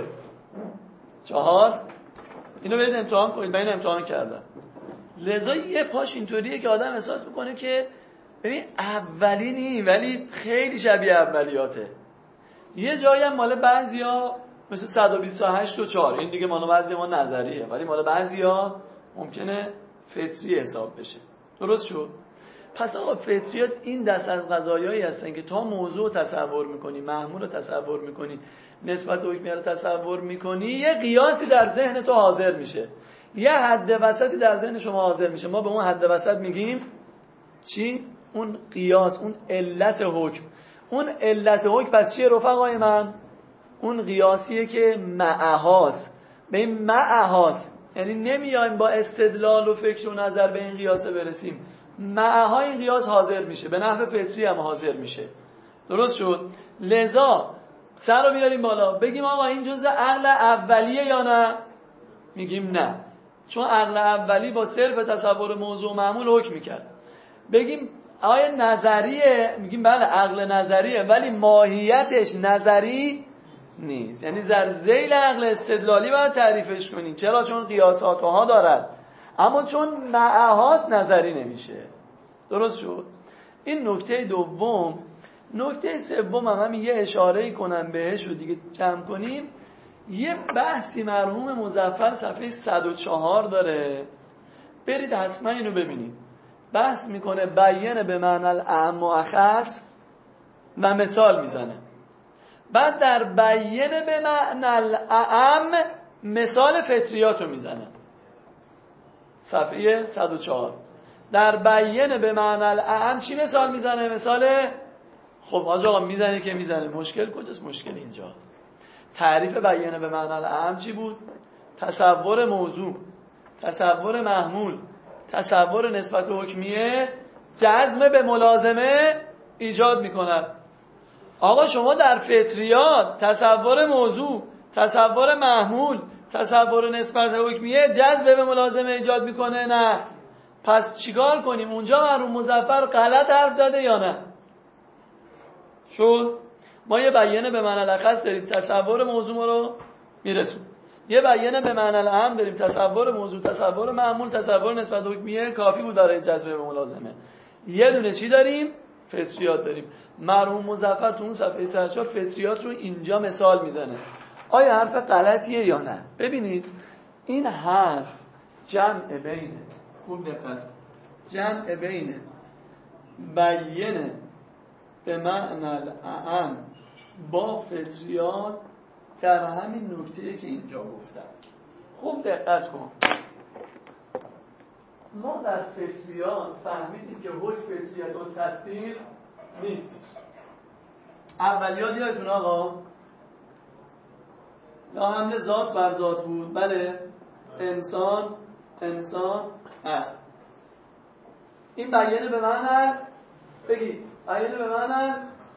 4. اینو برید امتحان کنید. من اینو امتحان کردم. لذا یه پاش اینطوریه که آدم احساس میکنه که ببین اولی نی ولی خیلی شبیه اولیاته. یه جایی هم مال بعضیا مثل 128 و 4، این دیگه مال بعضی ما نظریه ولی مال بعضیا ممکنه فطری حساب بشه. درست شد؟ پس آقا فطریات این دست از قضایایی هستن که تا موضوع تصور میکنی، محمول رو تصور میکنی، نسبت حکمی رو تصور میکنی، یه قیاسی در ذهن تو حاضر میشه، یه حد وسطی در ذهن شما حاضر میشه. ما به اون حد وسط میگیم چی؟ اون قیاس، اون علت حکم. اون علت حکم پس چیه رفقای من؟ اون قیاسیه که معهاست. به این معهاست یعنی نمیایم با استدلال و فکر و نظر به این قیاسه برسیم، معها این قیاس حاضر میشه، به نحو فطری هم حاضر میشه. درست شد؟ لذا سر رو بیاریم بالا بگیم آقا این جزء عقل اولیه یا نه؟ میگیم نه، چون عقل اولی با صرف تصور موضوع معمول حکم میکرد. بگیم آیا نظریه؟ میگیم بله عقل نظریه ولی ماهیتش نظری نیست، یعنی در ذیل عقل استدلالی باید تعریفش کنیم. چرا؟ چون قیاساتها دارد اما چون معهاست نظری نمیشه. درست شد؟ این نکته دوم. نکته سوم هم یه اشاره‌ای کنم بهش و دیگه جمع کنیم. یه بحثی مرحوم مظفر صفحه 104 داره، برید حتما اینو ببینید. بحث میکنه بیان به معنی الاعم و اخص و مثال میزنه. بعد در بیان به معنی الاعم مثال فطریاتو میزنه. صفحه 104 در بیان به معنی الاعم چی مثال میزنه؟ مثال خب حاج آقا میزنه که میزنه، مشکل کجاست؟ مشکل اینجاست. تعریف بیان به معنی الاعم چی بود؟ تصور موضوع، تصور محمول، تصور نسبت حکمیه جزم به ملازمه ایجاد میکند. آقا شما در فطریات تصور موضوع، تصور محمول، تصور نسبت حکمیه جذب به ملازمه ایجاد میکنه؟ نه. پس چیکار کنیم؟ اونجا مرحوم مظفر غلط حرف زده یا نه؟ شد؟ ما یه بیانه به معنی الاخص داریم، تصور موضوع رو میرسون. یه بیانه به معنی الاهم داریم، تصور موضوع، تصور معمول، تصور نسبت حکمیه، کافی بود برای جذب به ملازمه. یه دونه چی داریم؟ فطریات داریم. مرحوم مظفر تو اون صفحه 34 فطریات رو اینجا مثال میزنه. آیا حرف غلطیه یا نه؟ ببینید این حرف جمع بینه، خوب دقت، جمع بینه بیانه به معنی الاهم با فطریات در همین نکته که اینجا گفتم. خوب دقت کن. ما در فطریات فهمیدیم که حکم فطریت و تصدیق نیست. اولیات یادتون آقا لا حمل ذات بر ذات بود. بله، انسان است. این بیانه به معنی بگید، بیانه به معنی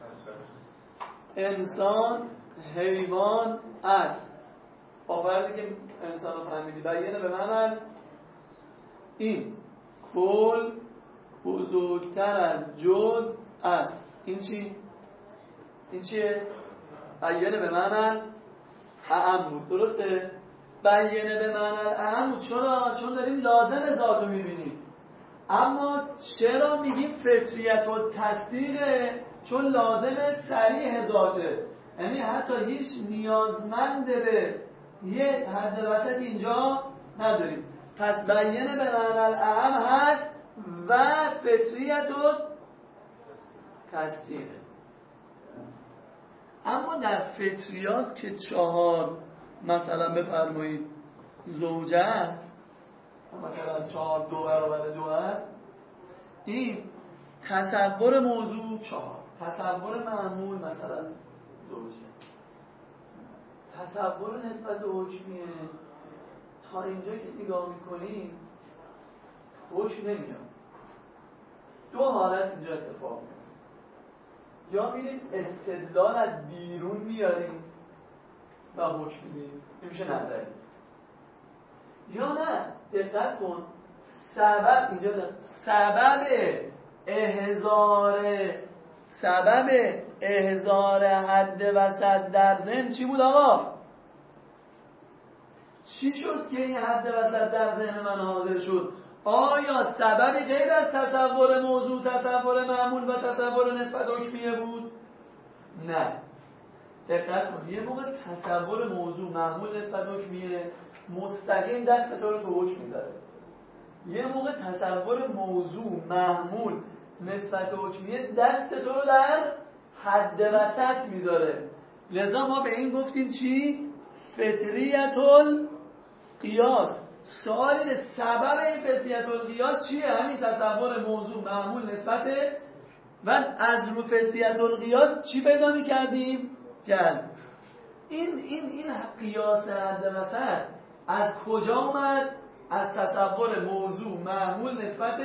انسان حیوان است. با فرضی که انسان رو فهمیدی، بیانه به معنی این کل بزرگتر از جز است. این چی؟ این چیه؟ بیانه به معنی اعم بود. درسته؟ بیانه به معنی اعم بود. چون داریم لازم ذات رو میبینیم. اما چرا میگیم فطریت و تصدیقه؟ چون لازم صریح ذاته، یعنی حتی هیچ نیازمند به یه حد وسط اینجا نداریم. پس بیانه به معنی الاهم هست و فطریت و تصدیق. اما در فطریات که 4 مثلا بفرمایید زوجه است، مثلا 4 2 برابر 2 است، این تصور موضوع 4، تصور معمول مثلا زوجه، تصور نسبت حکمیه. تا اینجا که نگاه میکنیم حکم نمیاد. 2 حالت اینجا اتفاق میفته. یا میریم استدلال از بیرون میاریم و حکم میدیم، این میشه نظری. یا نه، دقت کن، سبب اینجا سبب احضار حد وسط در ذهن چی بود آقا؟ چی شد که این حد وسط در ذهن من حاضر شد؟ آیا سببی غیر از تصور موضوع، تصور معمول و تصور نسبت حکمیه بود؟ نه. دقت کن، یه موقع تصور موضوع معمول نسبت حکمیه مستقیم دست تو رو تو حکم میذاره. یه موقع تصور موضوع معمول نسبت حکمیه دست تو رو در حد وسط میذاره. لذا ما به این گفتیم چی؟ فطریت القیاس. سوال سبب این فطریت القیاس چیه؟ همین تصور موضوع معمول نسبت و از رو فطریت القیاس چی پیدا می‌کردیم؟ جذب. این قیاس حد وسط از کجا اومد؟ از تصور موضوع معمول نسبت.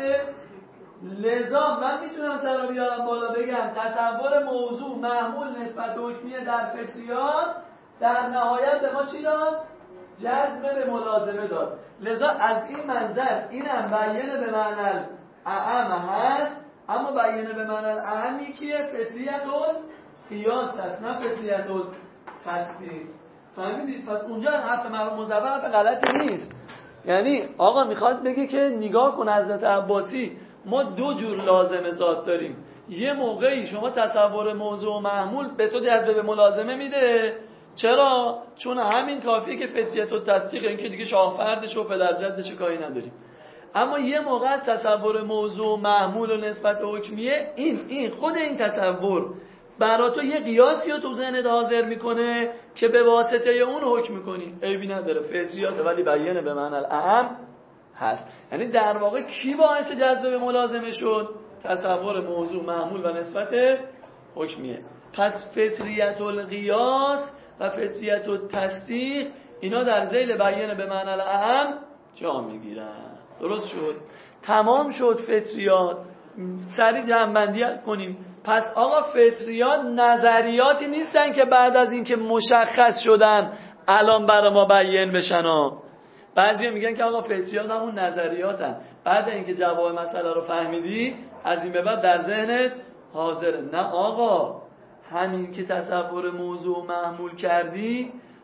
لذا من میتونم سر رو بیارم بالا بگم تصور موضوع معمول نسبت حکمیه در فطریات در نهایت به ما چی داد؟ جذب به ملازمه داد. لذا از این منظر اینم بیانه به معنی اعم هست، اما بیانه به معنی اعم یکیه؟ فطریت القیاس هست، نه فطریت التصدیق. فهمیدید؟ پس اونجا حرف مظفر حرف غلطی نیست. یعنی آقا میخواد بگه که نگاه کن حضرت عباسی، ما 2 جور لازم ذات داریم. یه موقعی شما تصور موضوع و محمول به تو جذب به ملازمه میده. چرا؟ چون همین کافیه که فطریت و تصدیق، این که دیگه شاه فردش و پدر جدش کاری نداریم. اما یه موقع از تصور موضوع و محمول و نسبت حکمیه این خود این تصور برای تو یه قیاسی رو تو ذهنت حاضر میکنه که به واسطه اون حکم میکنی. عیبی نداره، فطریات ولی بیانه به معنی الاهم هست. یعنی در واقع کی باعث جذب به ملازمه شد؟ تصور موضوع معمول و نسبت حکمیه. پس فطریت القیاس و فطریت التصدیق اینا در ذیل بیانه به معنی الاهم جا میگیرن. درست شد؟ تمام شد فطریات. سریع جمع‌بندی کنیم. پس آقا فطریات نظریاتی نیستن که بعد از اینکه مشخص شدن الان برای ما بیان بشن ها. بعضیا میگن که آقا فطریات همون نظریاتن، بعد اینکه جواب مسئله رو فهمیدی از این به بعد در ذهنت حاضره. نه آقا، همین که تصور موضوع معمول کردی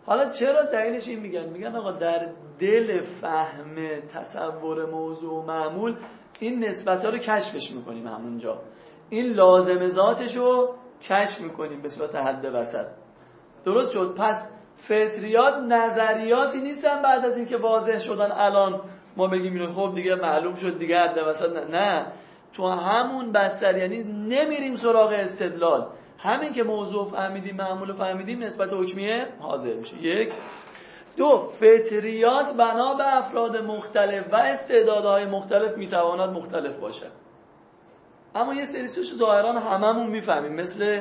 حالا چرا دلیلش این میگن آقا در دل فهم تصور موضوع و معمول این نسبت‌ها رو کشفش میکنیم همونجا، این لازم ذاتشو کشف میکنیم به صورت حد وسط. درست شد؟ پس فطریات نظریاتی نیستن بعد از اینکه واضح شدن الان ما بگیم اینو خب دیگه معلوم شد دیگه حد وسط. نه، تو همون بستر، یعنی نمیریم سراغ استدلال، همین که موضوع فهمیدیم معمول فهمیدیم نسبت حکمیه حاضر میشه. یک. دو، فطریات بنا به افراد مختلف و استعدادهای مختلف میتواند مختلف باشه، اما یه سری چیزو ظاهرا هممون میفهمیم، مثل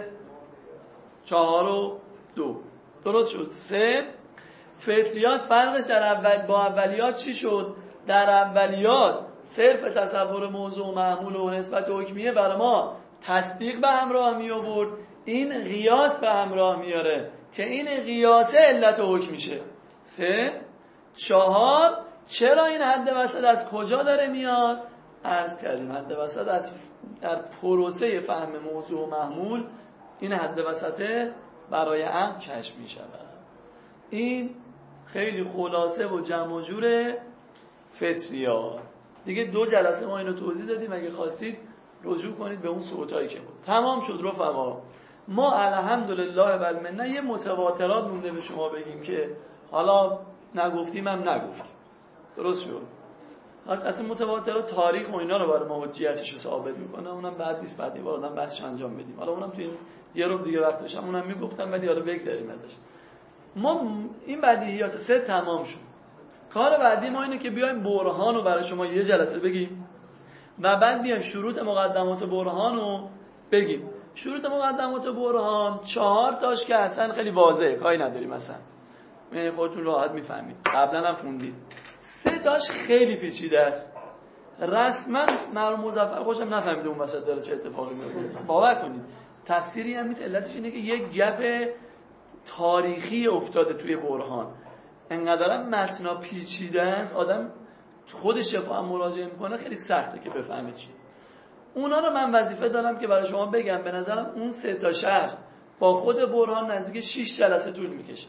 4 و 2. درست شد؟ 3. فطریات فرقش در با اولیات چی شد؟ در اولیات صرف تصور موضوع و معمول و نسبت حکمیه برای ما تصدیق به همراه می آورد، این قیاس به همراه میاره که این قیاسه علت حکم میشه. 3. 4. چرا این حد وسط از کجا داره میاد؟ عرض کردیم حد وسط از در پروسه فهم موضوع و معمول این حد وسطه برای عقل کشف می شود. این خیلی خلاصه و جمع و جور فطریات. دیگه 2 جلسه ما اینو توضیح دادیم، اگه خواستید رجوع کنید به اون صوتایی که بود. تمام شد رفقا. ما الحمدلله و المنه یه متواترات مونده به شما بگیم که حالا نگفتیم هم نگفتیم. درست شد؟ اصلا متواترات تاریخ و اینا رو برای ما حجیتش رو ثابت میکنه، اونم بعد نیست بعد یه آدم بحثش انجام بدیم. حالا اونم تو این یه رو دیگه وقت داشتم اونم میگفتم، ولی حالا بگذاریم ازش. ما این بدیهیات 3 تمام شد. کار بعدی ما اینه که بیایم برهان رو برای شما یه جلسه بگیم و بعد بیایم شروط مقدمات برهان رو بگیم. شروط مقدمات برهان 4 تاش که اصلا خیلی واضحه، کاری نداریم اصلا، یعنی خودتون راحت میفهمید، قبلا هم خوندید. 3 تاش خیلی پیچیده است، رسما مرحوم مظفر خوشم نفهمیده اون وسط داره چه اتفاقی میفته. باور کنید تفسیری هم نیست، علتش اینه که یک گپ تاریخی افتاده توی برهان، انقدر متنا پیچیده است آدم خودش شفا هم مراجعه میکنه خیلی سخته که بفهمه چی. اونا رو من وظیفه دارم که برای شما بگم. به نظرم اون 3 تا شرح با خود برهان نزدیک 6 جلسه طول میکشه،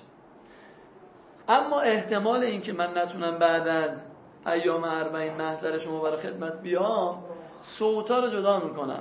اما احتمال این که من نتونم بعد از ایام 40 محضر شما برای خدمت بیام، صوتا رو جدا میکنم.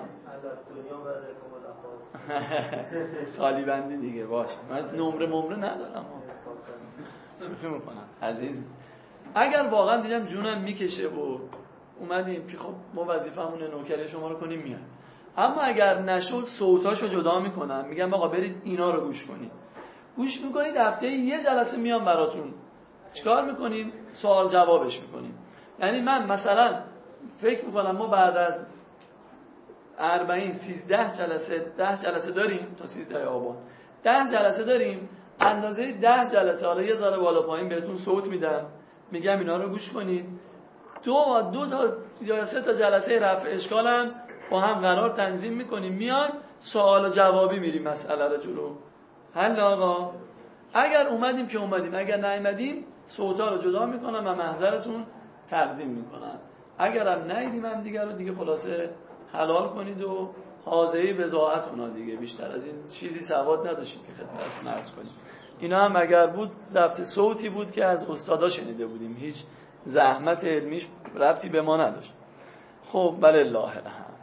خالی بندی دیگه باشه، من نمره ندارم. چی فکر میکنم عزیز؟ اگر واقعا دیدم جونم میکشه و اومدیم که خب ما وظیفه‌مونه نوکری شما رو کنیم میاد، اما اگر نشد صوتاشو جدا میکنم، میگم آقا برید اینا رو گوش کنید. گوش میکنید هفته یه جلسه میام براتون، چیکار میکنیم؟ سوال جوابش میکنیم. یعنی من مثلا فکر میکنم ما بعد از 40 13 جلسه 10 جلسه داریم تا 13 آبان، 10 جلسه داریم، اندازه 10 جلسه حالا یه ذره بالا پایین بهتون صوت میدم، میگم اینا رو گوش کنید. 2 تا یا 3 تا جلسه رفع اشکالم با هم قرار تنظیم میکنیم، میان سوال و جوابی میریم مسئله رو جلو. حل آقا. اگر اومدیم که اومدیم، اگر نیومدیم صوتا رو جدا میکنم و محضرتون تقدیم میکنم. اگرم نیدیم هم دیگه رو دیگه خلاصه حلال کنید و حاضری بضاعت اونا دیگه، بیشتر از این چیزی سواد نداشتیم که خدمتتون عرض کنیم. اینا هم اگر بود ضبط صوتی بود که از استادا شنیده بودیم، هیچ زحمت علمیش ربطی به ما نداشت. خب بله الله الحمد.